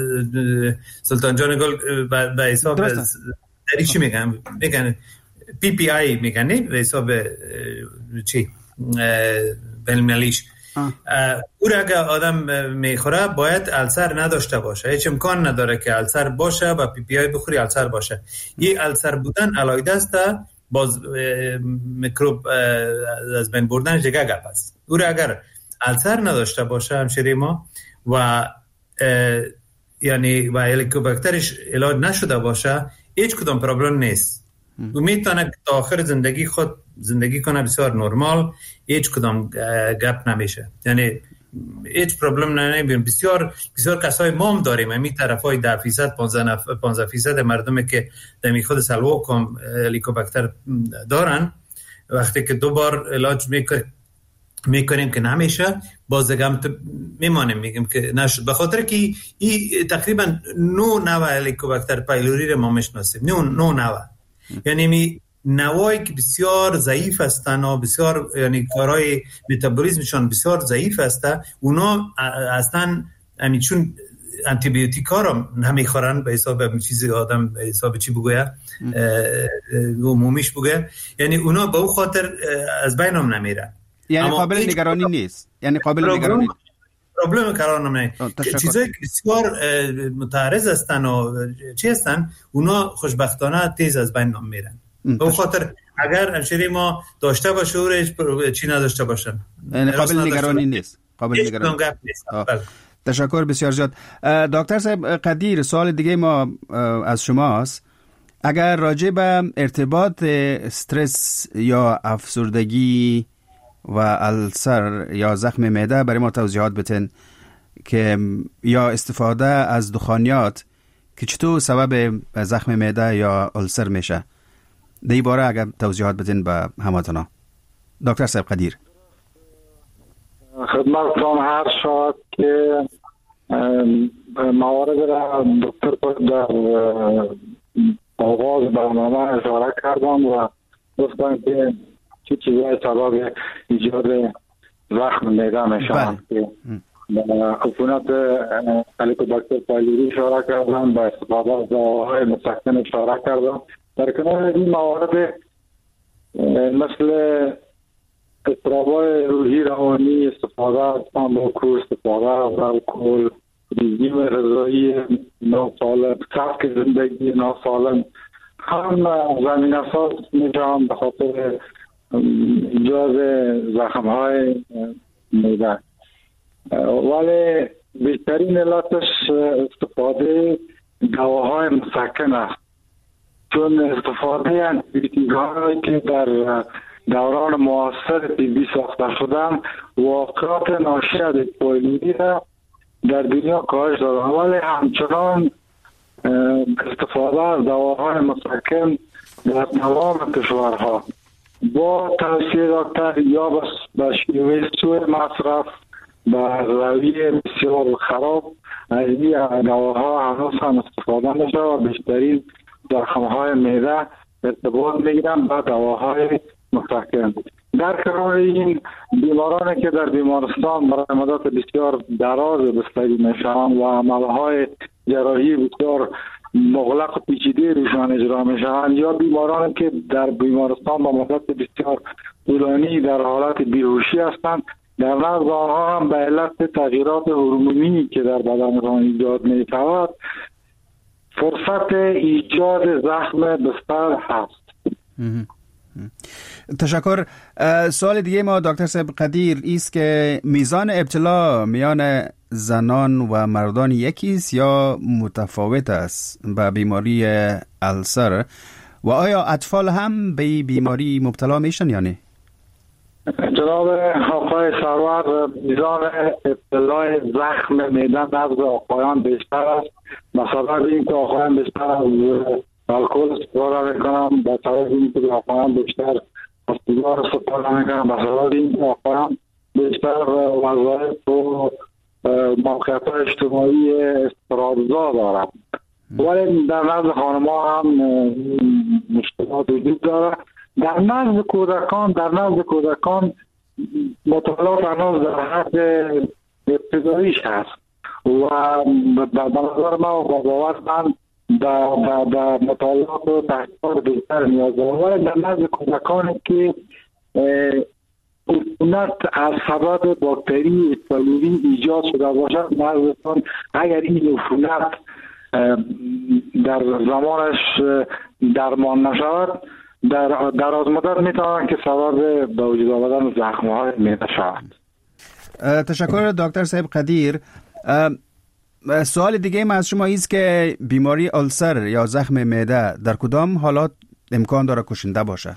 سلطان جان گل به حساب داری چی میگن؟ میگن پی پی آی میگن، نه به حساب چی بین‌المللیش. او را اگر آدم میخوره باید السر نداشته باشه، هیچ امکان نداره که السر باشه و پی پی آی بخوری السر باشه. یه السر بودن علایده است، باز میکروب از بین بردن دیگه گپ است. او را اگر السر نداشته باشه همشری ما و یعنی و هلیکوباکترش علاج نشده باشه، هیچ کدام پرابلم نیست. او میتونه تا آخر زندگی خود زندگی کنه بسیار نرمال، هیچ کدام گپ نمیشه، یعنی هیچ پرابلم نمیبینیم. بسیار بسیار کسای ما هم داریم همین طرفای ده درصد پانزده درصد مردمی که در خود سلواک هم هلیکوباکتر دارن، وقتی که دو بار علاج میکنیم میکنیم که نمیشه، باز دیگه میمانیم میگیم که نشد، به خاطر که این تقریبا نو نوع هلیکوباکتر پایلوری رو ما میشناسیم، نو نو نوع، یعنی می نوایی که بسیار ضعیف هستن و بسیار یعنی کارهای متابولیسمشون بسیار ضعیف هستن، اونا اصلا همین چون آنتی بیوتیکا رو نمیخورن به حساب همین چیزی آدم به حساب چی بگوید عمومیش بگوید، یعنی اونا به اون خاطر از بین هم نمیرن. یعنی قابل نگرانی نیست، یعنی قابل نگرانی پرابلم قرار نمیگیره. چیزایی که بسیار متعرض هستن و چی هستن اونا خوشبختانه تیز از بین میرن. به خاطر اگر همشری ما داشته باشه و چی نداشته باشن، یعنی قابل نگرانی نیست، قابل نگرانی نیست. تشکر بسیار زیاد. دکتر صاحب قدیر، سوال دیگه ما از شماست. اگر راجع به ارتباط استرس یا افسردگی و السر یا زخم معده برای ما توضیحات بتین که یا استفاده از دخانیات که چطور سبب زخم معده یا السر میشه، در این باره اگر توضیحات بتین به هموطنا. دکتر صاحب قدیر. خدمتتون هر شد که موارد را دکتر در آغاز برنامه اشاره کردم و گفتم که چه چیزهای سبب ایجاد زخم معده میشن که عفونت هلیکوباکتر پایلوری اشاره کردم، با استفاده از دواهای مسکن اشاره کردم. در کنار این موارد مثل اضطراب‌های روحی روانی، استفاده از تنباکو، استفاده از الکل رژیم غذایی ناسالم، سبک زندگی ناسالم هم زمینه ساز میشن به خاطر ایجاد زخم‌های معده. ولی بهترین علتش استفاده دواهای مسکن است، چون استفاده انتیبیوتیک هایی که در دوران معاصر طبی ساخته شدن واقعات ناشی از پایلودی را در دنیا کاهش دادن، ولی همچنان استفاده از دواهای مسکن در تمام کشورها با توصیه دکتر یا به شیوه سوء مصرف و روی بسیار خراب از این دواها هنوز هم استفاده میشه و بیشترین زخم‌های معده ارتباط میگیرن با دواهای مسکن. در کنار این بیمارانی که در بیمارستان برای مدت بسیار دراز بستری میشن و عملهای جراحی بسیار مغلق و پیچیده روشان اجرا میشن، یا بیمارانی که در بیمارستان با مدت بسیار طولانی در حالت بیهوشی هستند، در نزد آنها هم به علت تغییرات هورمونی که در بدنشان ایجاد میشود فرصت ایجاد زخم بستر هست. تشکر. سوال دیگه ما دکتر صاحب قدیر است که میزان ابتلا میان زنان و مردان یکی است یا متفاوت است به بیماری السر و آیا اطفال هم به بیماری مبتلا میشن یا نه؟ جناب آقای سرور، میزان ابتلای زخم معده نزد آقایان بیشتر است به سبب اینکه آقایان بیشتر از الکل استفاده میکنن، به سبب اینکه آقایان بیشتر از سیگار استفاده میکنن، به سبب اینکه آقایان بیشتر وظایف و موقعیت‌های اجتماعی استرابزا دارند. ولی در نزد خانم‌ها هم مشکلات وجود داره. در نزد کودکان در نزد کودکان مطالعات هنوز در حد ابتداییش هست و به نظر ما با باور من به مطالعات و تحقیقات بیشتر نیاز دارد. ولی در نزد کودکانی که عفونت از سبب باکتری اسپالوری ایجاد شده باشد، نزدتان اگر این عفونت در زمانش درمان نشود در دراز مدت میتوان که سبب به وجود آمدن زخم‌های معده شود. تشکر دکتر صاحب قدیر. سوال دیگه ما از شما است که بیماری السر یا زخم معده در کدام حالات امکان داره کشنده باشه؟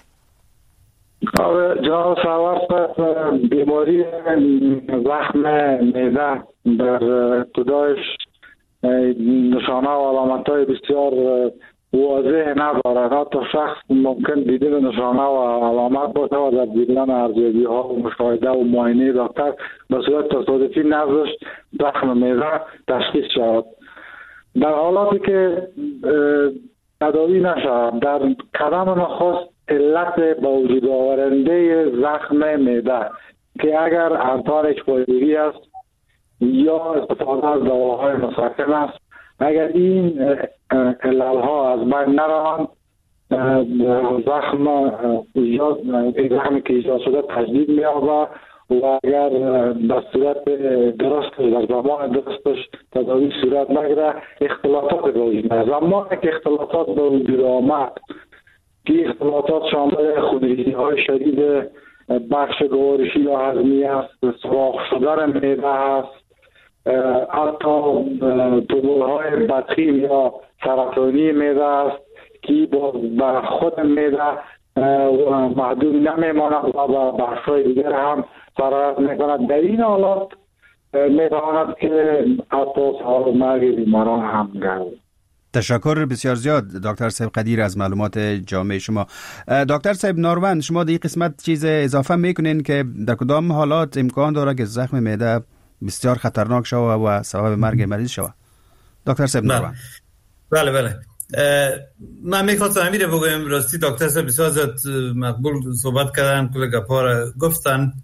جناب سرور، بیماری زخم معده در ابتدایش نشانه و علامت‌های بسیار واضح ندارد. حتی شخص ممکن دیدن نشانه و علامت باشه و در دیدن ارزیابی ها و مشاهده و معاینه دکتر به صورت تصادفی نزدش زخم معده تشخیص شود. در حالاتی که تداوی نشود، در قدم نخست علت به وجود آورنده زخم معده که اگر انتان اچ پایلوری است یا استفاده از دواهای مسکن است، اگر این علالها از بین نروند، زخم ایجاد زخمی که ایجاد شده تجدید می‌یابد و اگر در صورت درست در زمان درستش تداوی صورت نگیره اختلاطات به وجود میاد. زمانی که اختلاطات به وجود آمد که اختلاطات شامل خونریزی‌های شدید بخش گوارشی یا هضمی است، سوراخ شدن معده است، حتی تومورهای بدخیم یا سرطانی معده است که با خود معده محدود نمیماند و با بخش‌های دیگر هم سرایت میکند. در این حالات میتواند که حتی سال مرگ بیماران هم گردد. تشکر بسیار زیاد دکتر صاحب قدیر از معلومات جامع شما. دکتر صاحب ناروند، شما در این قسمت چیز اضافه میکنین که در کدام حالات امکان داره که زخم معده بسیار خطرناک شود و سبب مرگ مریض شود؟ دکتر صاحب ناروند. بله بله من میخواستم امیر بگویم، راستی دکتر صاحب بسیار زیاد مقبول صحبت کردن، کل گپا را گفتن.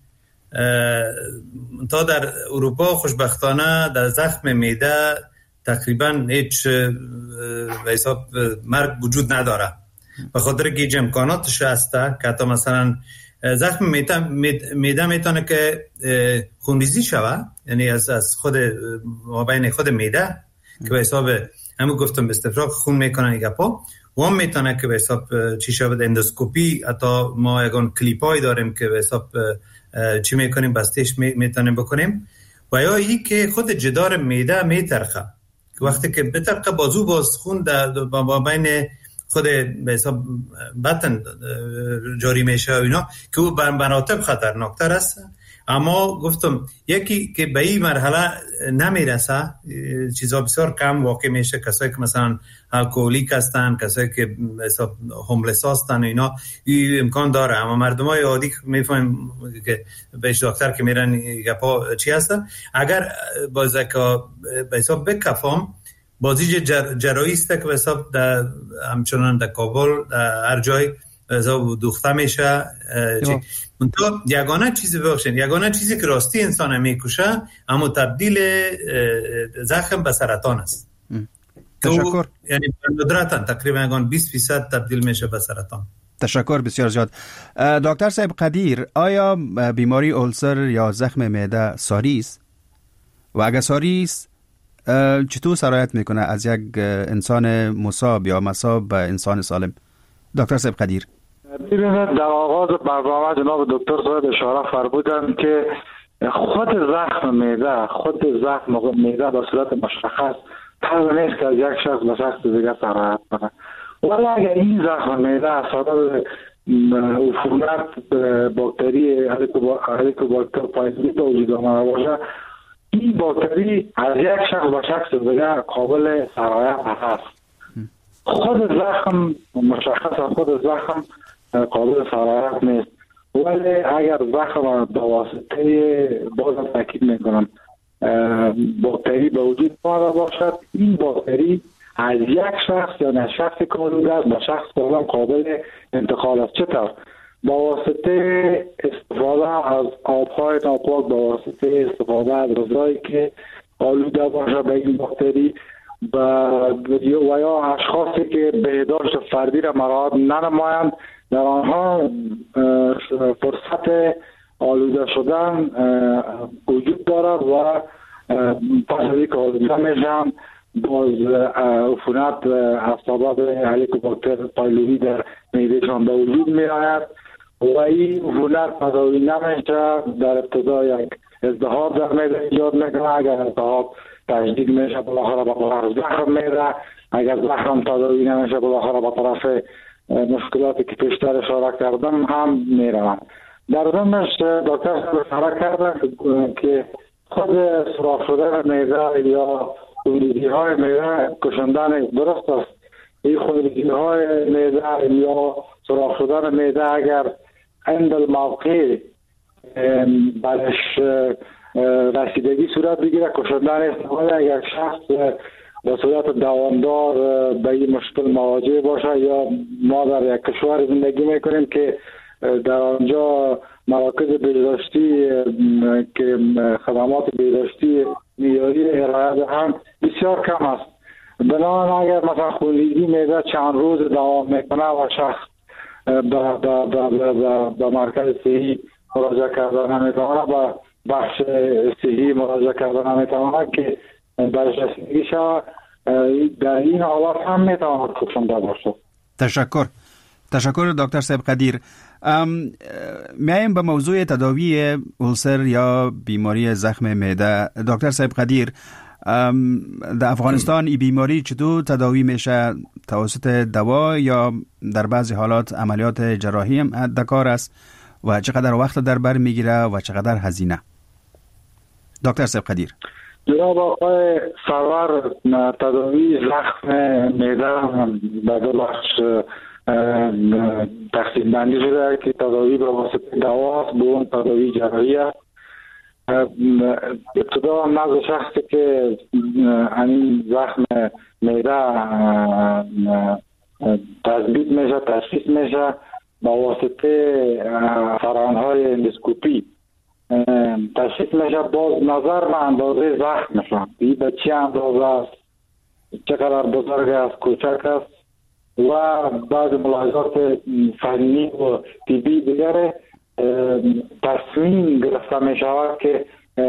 تا در اروپا خوشبختانه در زخم معده تقریبا هیچ به حساب مرگ وجود نداره، به خاطر که هیچ امکاناتش هسته که حتی مثلا زخم معده میتونه که خونریزی شوه، یعنی از از خود مابین خود معده که به حساب همون گفتم استفراغ خون میکنن این گپا، و هم میتونه که به حساب چی شود اندوسکوپی، حتی ما یگان کلیپای داریم که به حساب چی میکنیم بستش میتونیم بکنیم، و یا ای که خود جدار معده میترخه، وقتی که بترخه بازو باز خون در مابین خود به حساب بطن جاری میشه و اینا که او بر مراتب خطرناکتر است. اما گفتم یکی که به این مرحله نمیرسه، چیزا بسیار کم واقع میشه. کسایی که مثلا الکلیک هستن، کسایی که حساب هوملس هستن اینا، این امکان داره. اما مردمای عادی میفهمن که بهش دکتر که میرن گپا چی هستن، اگر باز که به حساب بکفام بازی جر... جرایی است که به حساب در همچنان در کابل در هر جای حساب دوخته میشه. منتها یگانه چیزی بخشین، یگانه چیزی که راستی انسان میکشه اما تبدیل زخم به سرطان است. تشکر. یعنی ندرتاً تقریبا یگان بیست درصد تبدیل میشه به سرطان. تشکر بسیار زیاد. دکتر صاحب قدیر، آیا بیماری اولسر یا زخم معده ساری است؟ و اگر ساری است چطور سرایت میکنه از یک انسان مصاب یا مصاب به انسان سالم؟ دکتر صاحب قدیر. ببینید، در آغاز برنامه جناب دکتر صاحب اشاره فرمودند که خود زخم معده خود زخم معده به صورت مشخص طبعا نیست که از یک شخص به شخص دیگر سرایت کنه. ولی اگر این زخم معده از سبب عفونت باکتری هلیکوباکتر پایلوری به وجود آمده باشه، این باکتری از یک شخص به شخص دیگر قابل سرایت هست. خود زخم مشخص از خود زخم قابل سرایت نیست، ولی اگر زخم به واسطه بازم تاکید میکنم باکتری به وجود آمده باشد، این باکتری از یک شخص یا نه شخص کالوده است به شخص کالوده قابل انتقال است. چطور؟ با واسطه استفاده از آبهای ناپاک، با واسطه استفاده از غذایی که آلوده باشه به این باکتری، و یا اشخاصی که بهداشت فردی را مراعات ننمایند، در آنها فرصت آلوده شدن وجود دارد و پس از اینکه آلوده میشن باز عفونت از سبب هلیکوباکتر پایلوری در معدهشان به وجود می آید و این عفونت تداوی نمیشه. در ابتدا یک التهاب در معده ایجاد میکنه، اگر التهاب تجدید میشه بالاخره به طرف زخم میره، اگر زخم تداوی نمیشه بالاخره به طرف مشکلاتی که پیشتر اشاره کردم هم میروند. در ضمنش دکتر اشاره کردن که خود سوراخ شدن معده یا خونریزی های معده کشندن درست است. این خونریزی های معده یا سوراخ شدن معده اگر عند الموقع برش رسیدگی صورت بگیره، کشندن استفاده اگر شخص به صورت دوامدار به این مشکل مواجه باشه، یا ما در یک کشور زندگی میکنیم که در آنجا مراکز بهداشتی که خدمات بهداشتی معیاری ارائه دهند بسیار کم است. بنابراین اگر مثلا خونریزی معده چند روز دوام میکنه و شخص به مرکز صحی مراجعه کردن نمیتواند، به بخش صحی مراجعه کردن نمیتواند که برش رسیدگی شود، در این حالات هم میتواند کشنده باشه. تشکر. تشکر دکتر صاحب قدیر. میایم به موضوع تداوی اولسر یا بیماری زخم معده. دکتر صاحب قدیر، در افغانستان این بیماری چطور تداوی میشه؟ توسط دوا یا در بعضی حالات عملیات جراحی هم در کار است و چقدر وقت در بر میگیره و چقدر هزینه؟ دکتر صاحب قدیر. جناب آقای سرور، تداوی زخم معده به دو بخش تقسیم بندی شده که تداوی به واسطه دوا است، دوم تداوی جراحی است. ابتدا نزد شخصی که این زخم معده تثبیت میشه، تشخیص میشه با واسطه فرآیندهای اندوسکوپی تشخیص میشه. باز نظر به اندازه زخمشان، این به چه اندازه است، چقدر بزرگ است، کوچک است و بعض ملاحظات فنی و طبی دیگره تصمیم گرفته می شود که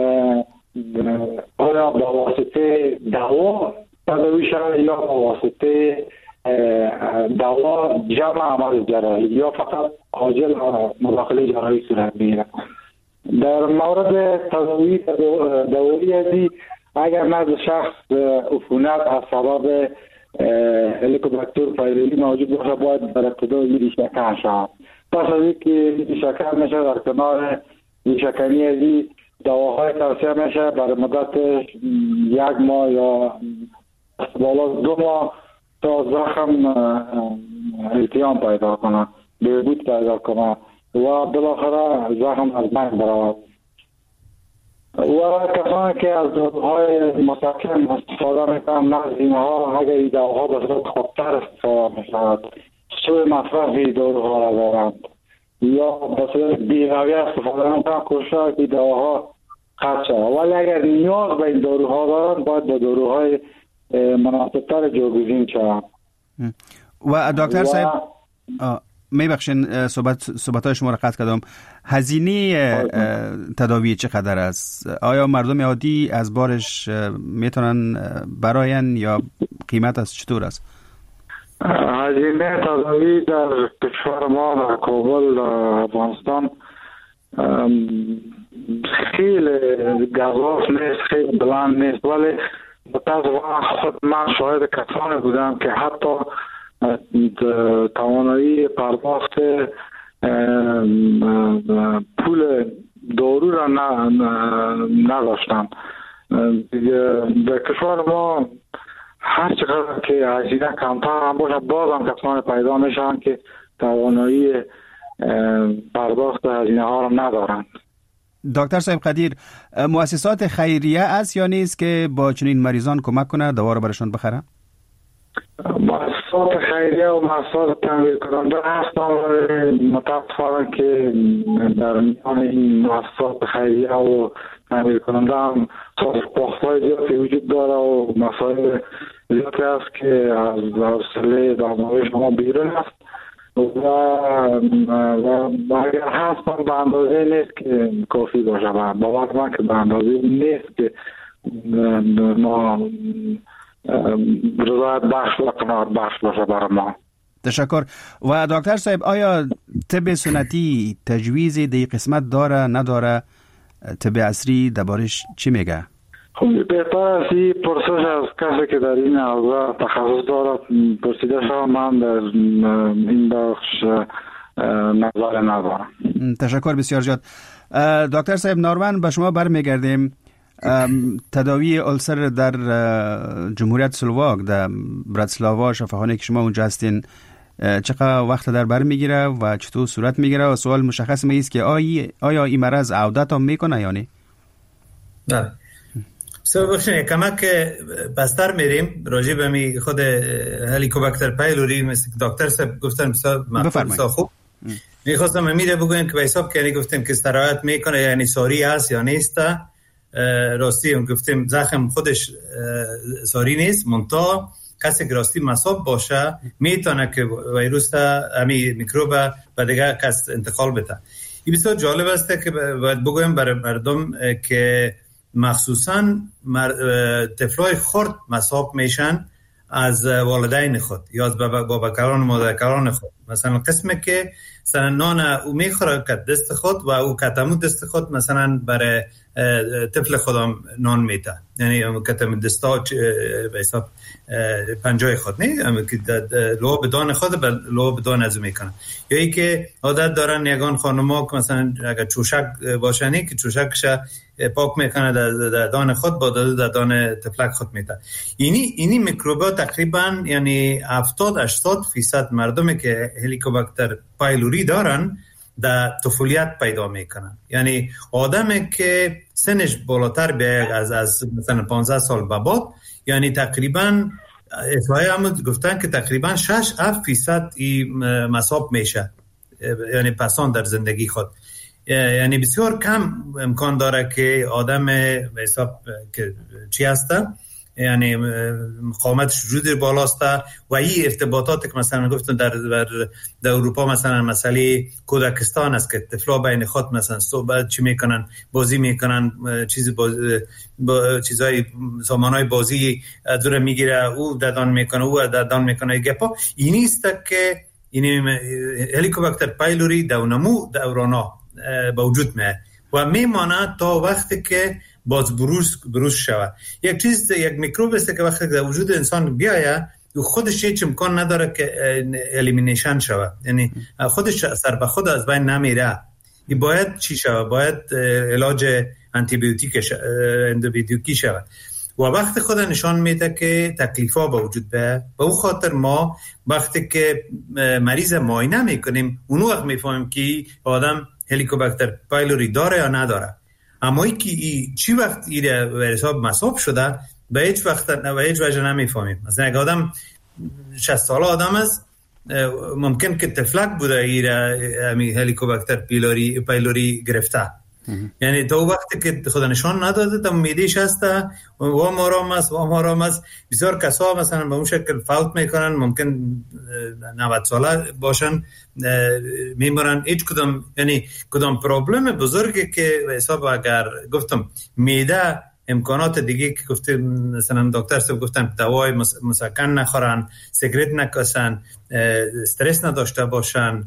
آیا با واسطه دوا تداوی شود یا با واسطه دوا جمع عمل جراحی یا فقط عاجل مداخله جراحی صورت میگیرد. در مورد تداوی دوایی ازی اگر نزد شخص عفونت از سبب هلیکوباکتر پایلوری موجود باشه باید در ابتدا ریشه‌کن شود. پس از اینکه ریشه‌کن میشه در کنار ریشه‌کنی ازی دواهای توصیه میشه برای مدت یک ماه یا بالا دو ماه تا زخم التیام پیدا کنه، بهبود پیدا کنه و بالاخره زخم از بین برود. و کسانی که از داروهای مسکن استفاده میکنن نزد اینها اگر این داروها به صورت خودتر استفاده میشود سوء مصرف داروها را دارند یا به صورت بی‌رویه استفاده میکنن کوشش که داروها قطع شود. ولی اگر نیاز به این داروها دارند باید با داروهای مناسبتر جایگزین شود. و دکتر صاحب میبخشین صحبت صحبت‌های شما را قطع کردم. هزینه تداوی چقدر است؟ آیا مردم عادی از بارش میتونن براین یا قیمت از چطور است؟ هزینه تداوی در کشور ما در کابل در افغانستان خیلی گزاف نیست، خیلی بلند نیست، ولی متاسفانه خود من شاهد کسانی بودم که حتی توانایی پرداخت پول دارو را نداشتن. در کشور ما هر چقدر که هزینه کمتر هم باشه باز هم کسانی پیدا میشن که توانایی پرداخت هزینه ها را ندارند. دکتر صاحب قدیر، مؤسسات خیریه است یا نیست که با چنین مریضان کمک کنه دوا را برشان بخره؟ مؤسسات خیریه و مؤسسات تمویل کننده هستند ولی متاسفانه که در میان این مؤسسات خیریه و تمویل کننده هم سازپاخت‌های زیادی وجود داره و مسائل زیادی است که از حوصله دارایی شما بیرون است و و اگر هست به اندازه نیست که کافی باشه. باور من که به اندازه نیست که ما رضایت بخش و قناعت بخش باشه برای ما. تشکر. و دکتر صاحب آیا طب سنتی تجویز دی قسمت داره نداره؟ طب عصری دربارش چی میگه؟ خب بهتر است این پرسش از کسی که در این حوزه تخصص داره پرسیده شد. من در این بخش نظر ندارم. تشکر بسیار زیاد. دکتر صاحب نارمن به شما برمیگردیم. تداوی ألسر در جمهوریت سلواک در براتسلاوا شفاخانه که شما اونجا هستین چقدر وقت در بر میگیره و چطور صورت میگیره و سوال مشخص میست که آی آیا این مرض عودت هم میکنه یا نه؟ بله بسیار بخشین کمک بستر میریم راجع به می خود هلیکوباکتر پایلوری مثل دکتر صاحب گفتن بسیار بسیار خوب. میخواستم امیده بگویم که به حساب که گفتیم که استراحت میکنه یعنی ساری است یا نیست. راستی هم گفتیم زخم خودش ساری نیست منتها کسی که راستی مصاب باشه میتونه که ویروس امی میکروب به دیگه کس انتقال بده. این بسیار جالب است که باید بگویم برای مردم که مخصوصا طفلای خرد مصاب میشن از والدین خود یا از باباکاران و مادرکاران خود. مثلا قسمی که مثلا نان او میخوره که دست خود و او کتمو دست خود مثلا برای طفل خودم نان میده یعنی کتم دستا به حساب پنجای خود نه که لو بدان خود به لو بدان ازو میکنن یا ای که عادت دارن یگان خانوما که مثلا اگر چوشک باشنی که چوشکش پاک میکنه در دان خود با در دان طفلک خود میده. یعنی اینی میکروبا تقریبا یعنی هفتاد هشتاد فیصد مردمی که هلیکوباکتر پایلوری دارن در طفولیت پیدا میکنن. یعنی آدمی که سنش بالاتر بیاید از از مثلا پانزده سال به بعد یعنی تقریبا اطلاعی هم گفتن که تقریبا شش هفت فیصد این مصاب میشه یعنی پسان در زندگی خود. یعنی بسیار کم امکان داره که آدم به حساب که چی هسته یعنی مقاومتش وجود بالاست و این ارتباطات که مثلا گفتم در در اروپا مثلا مسئله کودکستان است که طفلا بین خود مثلا صحبت چی میکنن، بازی میکنن، چیز باز با چیزای سامانای بازی دور میگیره، او دادان میکنه او دادان میکنه. گپا این نیست که این هلیکوباکتر پایلوری دونمو دورانا به وجود میاد و میمانه تا وقتی که باز بروز بروز شود. یک چیز یک میکروب است که وقتی در وجود انسان بیاید خودش هیچ امکان نداره که الیمینیشن شود، یعنی خودش سر به خود از بین نمیره. این باید چی شود؟ باید علاج آنتی بیوتیک اندوبیوتیکی شود و وقتی خود نشان میده که تکلیفا به وجود بیاید. به اون خاطر ما وقتی که مریض معاینه میکنیم اون وقت میفهمیم که آدم هلیکوباکتر پایلوری داره یا نداره. اما ای که ای چی وقت ایره به حساب مصاب شده به هیچ وقت به هیچ وجه نمیفهمیم. مثلا اگه آدم شصت ساله آدم است ممکن که تفلک بوده ایره همی هلیکوباکتر پیلوری پایلوری گرفته، یعنی تا وقتی که خدا نشان نداده تا میدیش هسته و مارام است و مارام است. بسیار کسا مثلا به اون شکل فوت میکنن، ممکن نود ساله باشن میمرن. هیچ کدام یعنی کدام پرابلم بزرگی که حساب اگر گفتم میده امکانات دیگه که گفتم مثلا دکتر صاحب گفتن دوای مسکن نخورن، سیگرت نکشن، استرس نداشته باشن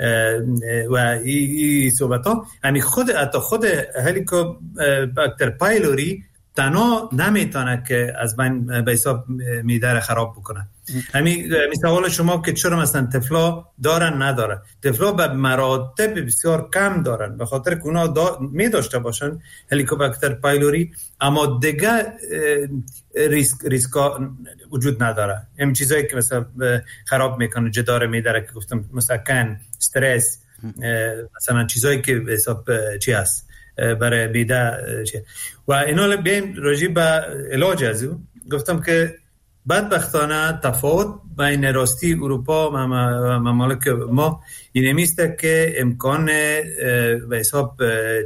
و این صحبت ها، یعنی خود حتی خود هلیکوباکتر پایلوری تنها نمیتونه که از بین به حساب میده را خراب بکنه. همین سوال شما که چرا مثلا طفلا دارن نداره، طفلا به مراتب بسیار کم دارن به خاطر که اونا دا می داشته باشن هلیکوباکتر پایلوری، اما دیگه ریسک ریسکا وجود نداره. این چیزایی که مثلا خراب میکنه جدار میداره که گفتم مسکن، استرس، مثلا چیزایی که حساب چی هست برای بیده و اینا. بیم راجع به علاج از او گفتم که بدبختانه تفاوت بین راستی اروپا و ممالک ما این میسته که امکان به حساب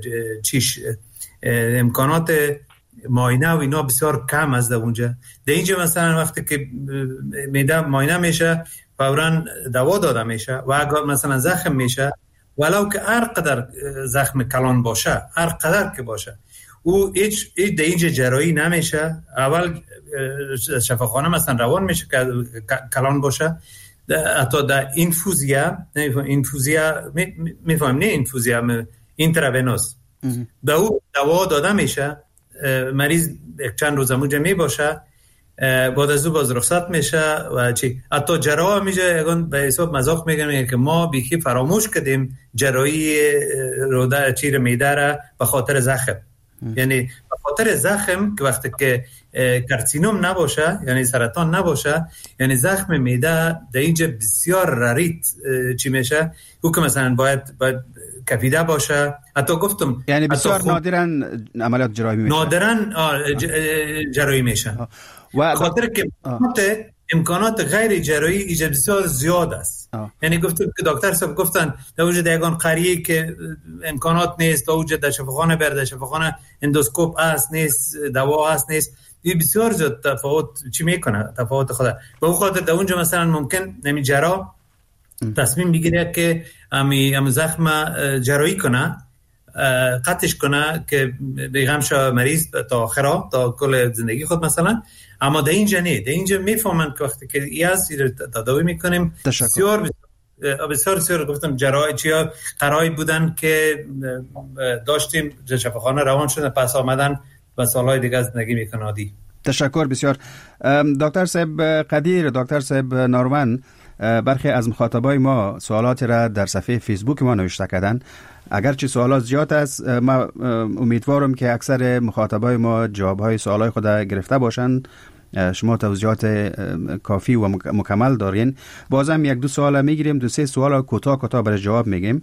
چیش امکانات معاینه و اینا بسیار کم از در اونجا. در اینجا مثلا وقتی که میده معاینه میشه فوراً دوا داده میشه و اگر مثلا زخم میشه ولو که هر قدر زخم کلان باشه هر قدر که باشه او هیچ در اینجا جراحی نمیشه. اول شفاخانه مثلا روان میشه که کلان باشه، حتی در اینفوزیا اینفوزیا میفهم نه اینفوزیا اینتراونوس به او دوا داده میشه، مریض یک چند روز موجه می باشه، بعد از او باز رخصت میشه و چی حتی جراح میشه. اگون به حساب مذاق میگن که ما بیخی فراموش کردیم جراحی روده چیر میده را به خاطر زخم، یعنی به خاطر زخم که وقتی که کارسینوم نباشه یعنی سرطان نباشه، یعنی زخم میده در اینجا بسیار رریت چی میشه او که مثلا باید باید کفیده باشه. حتی گفتم یعنی بسیار نادرن عملیات جراحی میشه، نادرن جراحی میشه و خاطر که امکانات غیر جراحی ایجاد بسیار زیاد است. آه. یعنی گفتم که دکتر صاحب گفتن در وجود یگان قریه که امکانات نیست، در وجود در شفاخانه برده شفاخانه اندوسکوپ است نیست، دوا است نیست، این بسیار زیاد تفاوت چی میکنه تفاوت خدا. به اون خاطر در اونجا مثلا ممکن نمی جراح تصمیم بگیره که امی ام زخم جراحی کنه، قطعش کنه که بیغم شه مریض تا آخره تا کل زندگی خود مثلا. اما در اینجا نه، در اینجا میفهمن که وقتی که ایاز تداوی میکنیم بسیار بسیار بسیار گفتم جراحی چیا قرایی بودن که داشتیم شفاخانه روان شدن پس آمدن و سالهای دیگه زندگی میکنن عادی. تشکر بسیار دکتر صاحب قدیر. دکتر صاحب نارمن برخی از مخاطبای ما سوالات را در صفحه فیسبوک ما نوشته کردن. اگرچه سوالات زیاد است ما امیدوارم که اکثر مخاطبای ما جوابهای سوالای خود گرفته باشند. شما توضیحات کافی و مکمل دارین. بازم یک دو سوال میگیریم، دو سه سوال کوتاه کوتاه برای جواب میگیم.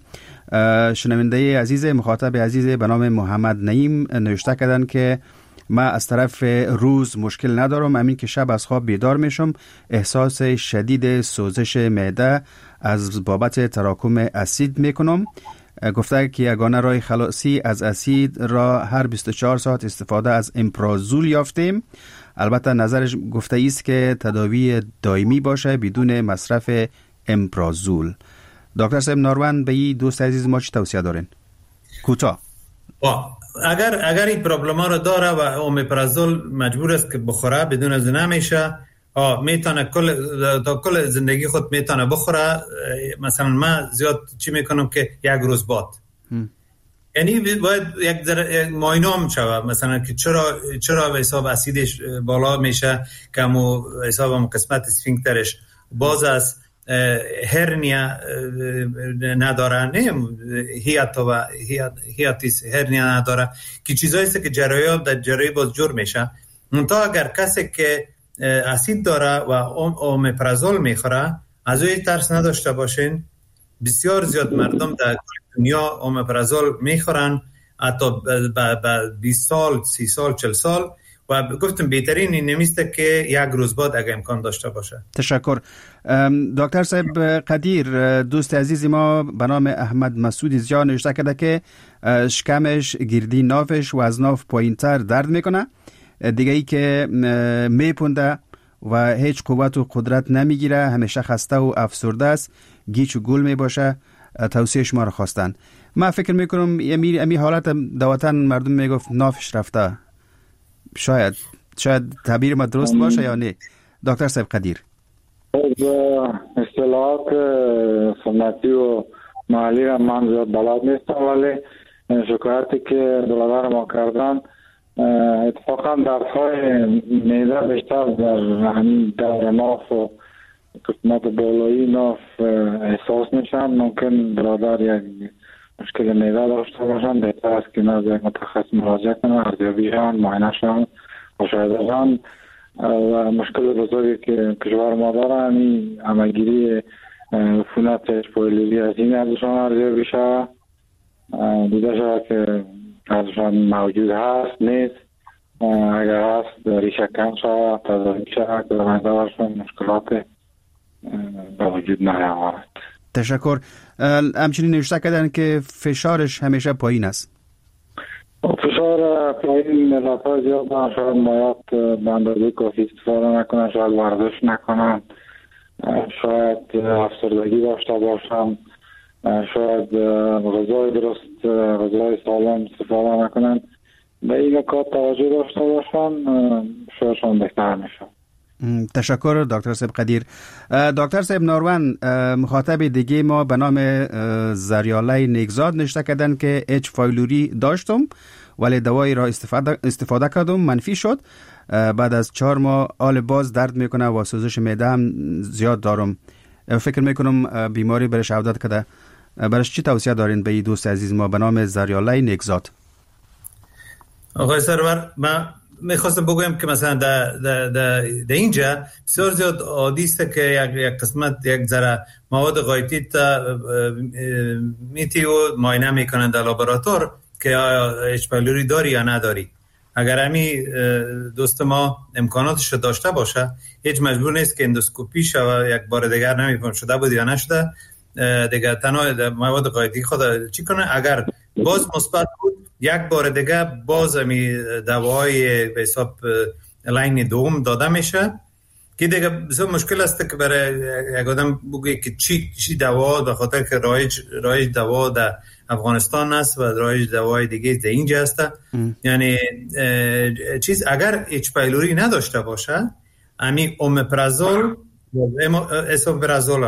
شنونده عزیز مخاطب عزیز به نام محمد نعیم نوشته کردن که ما از طرف روز مشکل ندارم، همین که شب از خواب بیدار میشم احساس شدید سوزش معده از بابت تراکم اسید میکنم. گفته که یگانه راه خلاصی از اسید را هر بیست و چهار ساعت استفاده از امپرازول یافتیم. البته نظرش گفته است که تداوی دائمی باشه بدون مصرف امپرازول. دکتر صاحب ناروان به این دوست عزیز ما چی توصیه دارین؟ کوتاه. اگر اگر این پرابلم ها رو داره و اومپرازول مجبور است که بخوره بدون از نمیشه، آه میتونه کل تا کل زندگی خود میتونه بخوره. مثلا من زیاد چی میکنم که یک روز باد، یعنی باید یک ذره معاینه هم شود مثلا که چرا چرا به حساب اسیدش بالا میشه که مو حساب هم قسمت اسفینکترش باز است، هرنیا نداره، نه هیاتا و هیاتیس هرنیا نداره که چیزایی است که جراحی در جراحی باز جور میشه. منتها اگر کسی که اسید داره و اومپرازول میخوره از اوی ترس نداشته باشین. بسیار زیاد مردم در دنیا اومپرازول میخورن حتی با بیست سال سی سال چهل سال و گفتم بهترین این نمیسته که یک روز بعد اگه امکان داشته باشه. تشکر. دکتر صاحب قدیر، دوست عزیز ما به نام احمد مسعود زیا نوشته کرده که شکمش، گردی نافش و از ناف پایین تر درد میکنه، دیگه ای که میپونده و هیچ قوت و قدرت نمیگیره، همیشه خسته و افسرده است، گیج و گول میباشه. توصیه شما رو خواستن. من فکر میکنم امی, امی حالت دواتن مردم میگفت نافش رفته. شاید شاید تعبیر ما درست باشه یا نه دکتر صاحب قدیر؟ اصطلاحات سنتی و محلی را من زیاد بلد نیستم، ولی شکایتی که برادر ما کردن اتفاقا دردهای معده بیشتر در همین در ناف و قسمت بالایی ناف احساس میشن. ممکن برادر یک مشکل معده داشته باشن، بهتر است که نزد یک متخصص مراجعه کنن، ارزیابی شن، معاینه شن، مشاهده شن. و مشکل بزرگی که کشور ما داره همین همگیری عفونت اچ پایلوری از این ازشان ارزیابی شد، دیده شد که ازشان موجود هست نیست، اگر هست ریشه کن شد تداوی شد که در برشان مشکلات به وجود نیامد. تشکر. همچنین نوشته کردن که فشارش همیشه پایین است. فشار پایین ملت ها زیاد دارن، شاید مایات به اندازه کافی استفاده نکنن، شاید ورزش نکنن، شاید افسردگی داشته باشن، شاید غذای درست غذای سالم استفاده نکنن. به این نکات توجه داشته باشن شایدشان بهتر میشه. تشکر دکتر صاحب قدیر. دکتر صاحب ناروان، مخاطب دیگه ما به نام زریاله نیکزاد نشته کردن که اچ پایلوری داشتم ولی دوایی را استفاده استفاده کردم منفی شد، بعد از چهار ماه حال باز درد میکنه و سوزش معده هم زیاد دارم. فکر میکنم بیماری برش عودت کرده. برش چی توصیه دارین به این دوست عزیز ما به نام زریاله نیکزاد؟ آقای سرور، من میخواستم بگویم که مثلا در در در اینجا بسیار زیاد عادی است که یک یک قسمت یک ذره مواد غایطی تا میتی و معاینه میکنن در لابراتوار که آیا اچ پایلوری داری یا نداری. اگر همی دوست ما امکاناتش رو داشته باشه هیچ مجبور نیست که اندوسکوپی شود، یک بار دیگر نمیفهم شده بود یا نشده دیگه تنها مواد غایطی خود چی کنه. اگر باز مثبت بود یک بار دیگه باز همی دواهای به حساب لاین دوم داده میشه که دیگه بسیار مشکل است که برای یک آدم بگه که چی چی دوا، به خاطر که رایج رایج دوا در افغانستان است و رایج دوای دیگه در اینجا است. یعنی چیز اگر اچ پایلوری نداشته باشه امی اومپرازول اسومپرازول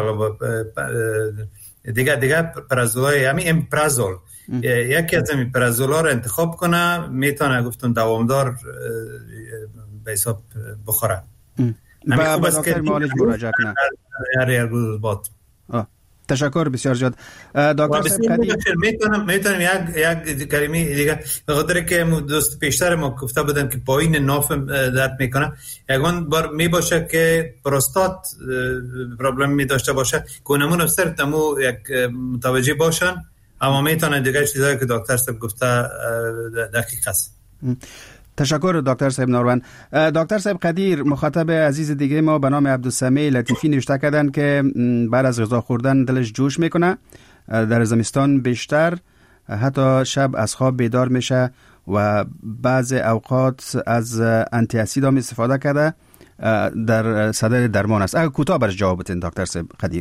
دیگه دیگه پرازولای همی امپرازول یکی از این پرازولا رو انتخاب کنه، میتونه گفتم دوامدار به حساب بخوره. با دکتر معالج مراجعه کنه. هر یک روز بعد. تشکر بسیار زیاد دکتر صاحب. میتونم میتونم یک یک کلمه دیگه به خاطر که دوست پیشتر ما گفته بودن که پایین ناف درد میکنه، یگان بار میباشه که پروستات پرابلم می داشته باشه که اونمون افسر تمو یک متوجه باشن، اما میتونه دیگه چیزایی که دکتر صاحب گفته دقیق است. تشکر دکتر صاحب ناروان. دکتر صاحب قدیر، مخاطب عزیز دیگه ما به نام عبدالسمیع لطیفی نوشته کردن که بعد از غذا خوردن دلش جوش میکنه، در زمستان بیشتر، حتی شب از خواب بیدار میشه و بعض اوقات از آنتی اسید هم استفاده کرده در صدر درمان است. اگر کوتاه برش جواب بدین دکتر قدیر.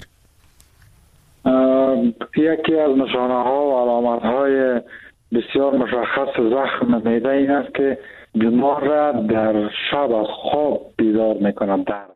یکی از نشانه ها و علامت های بسیار مشخص زخم معده این است که بیمار را در شب از خواب بیدار میکند، درد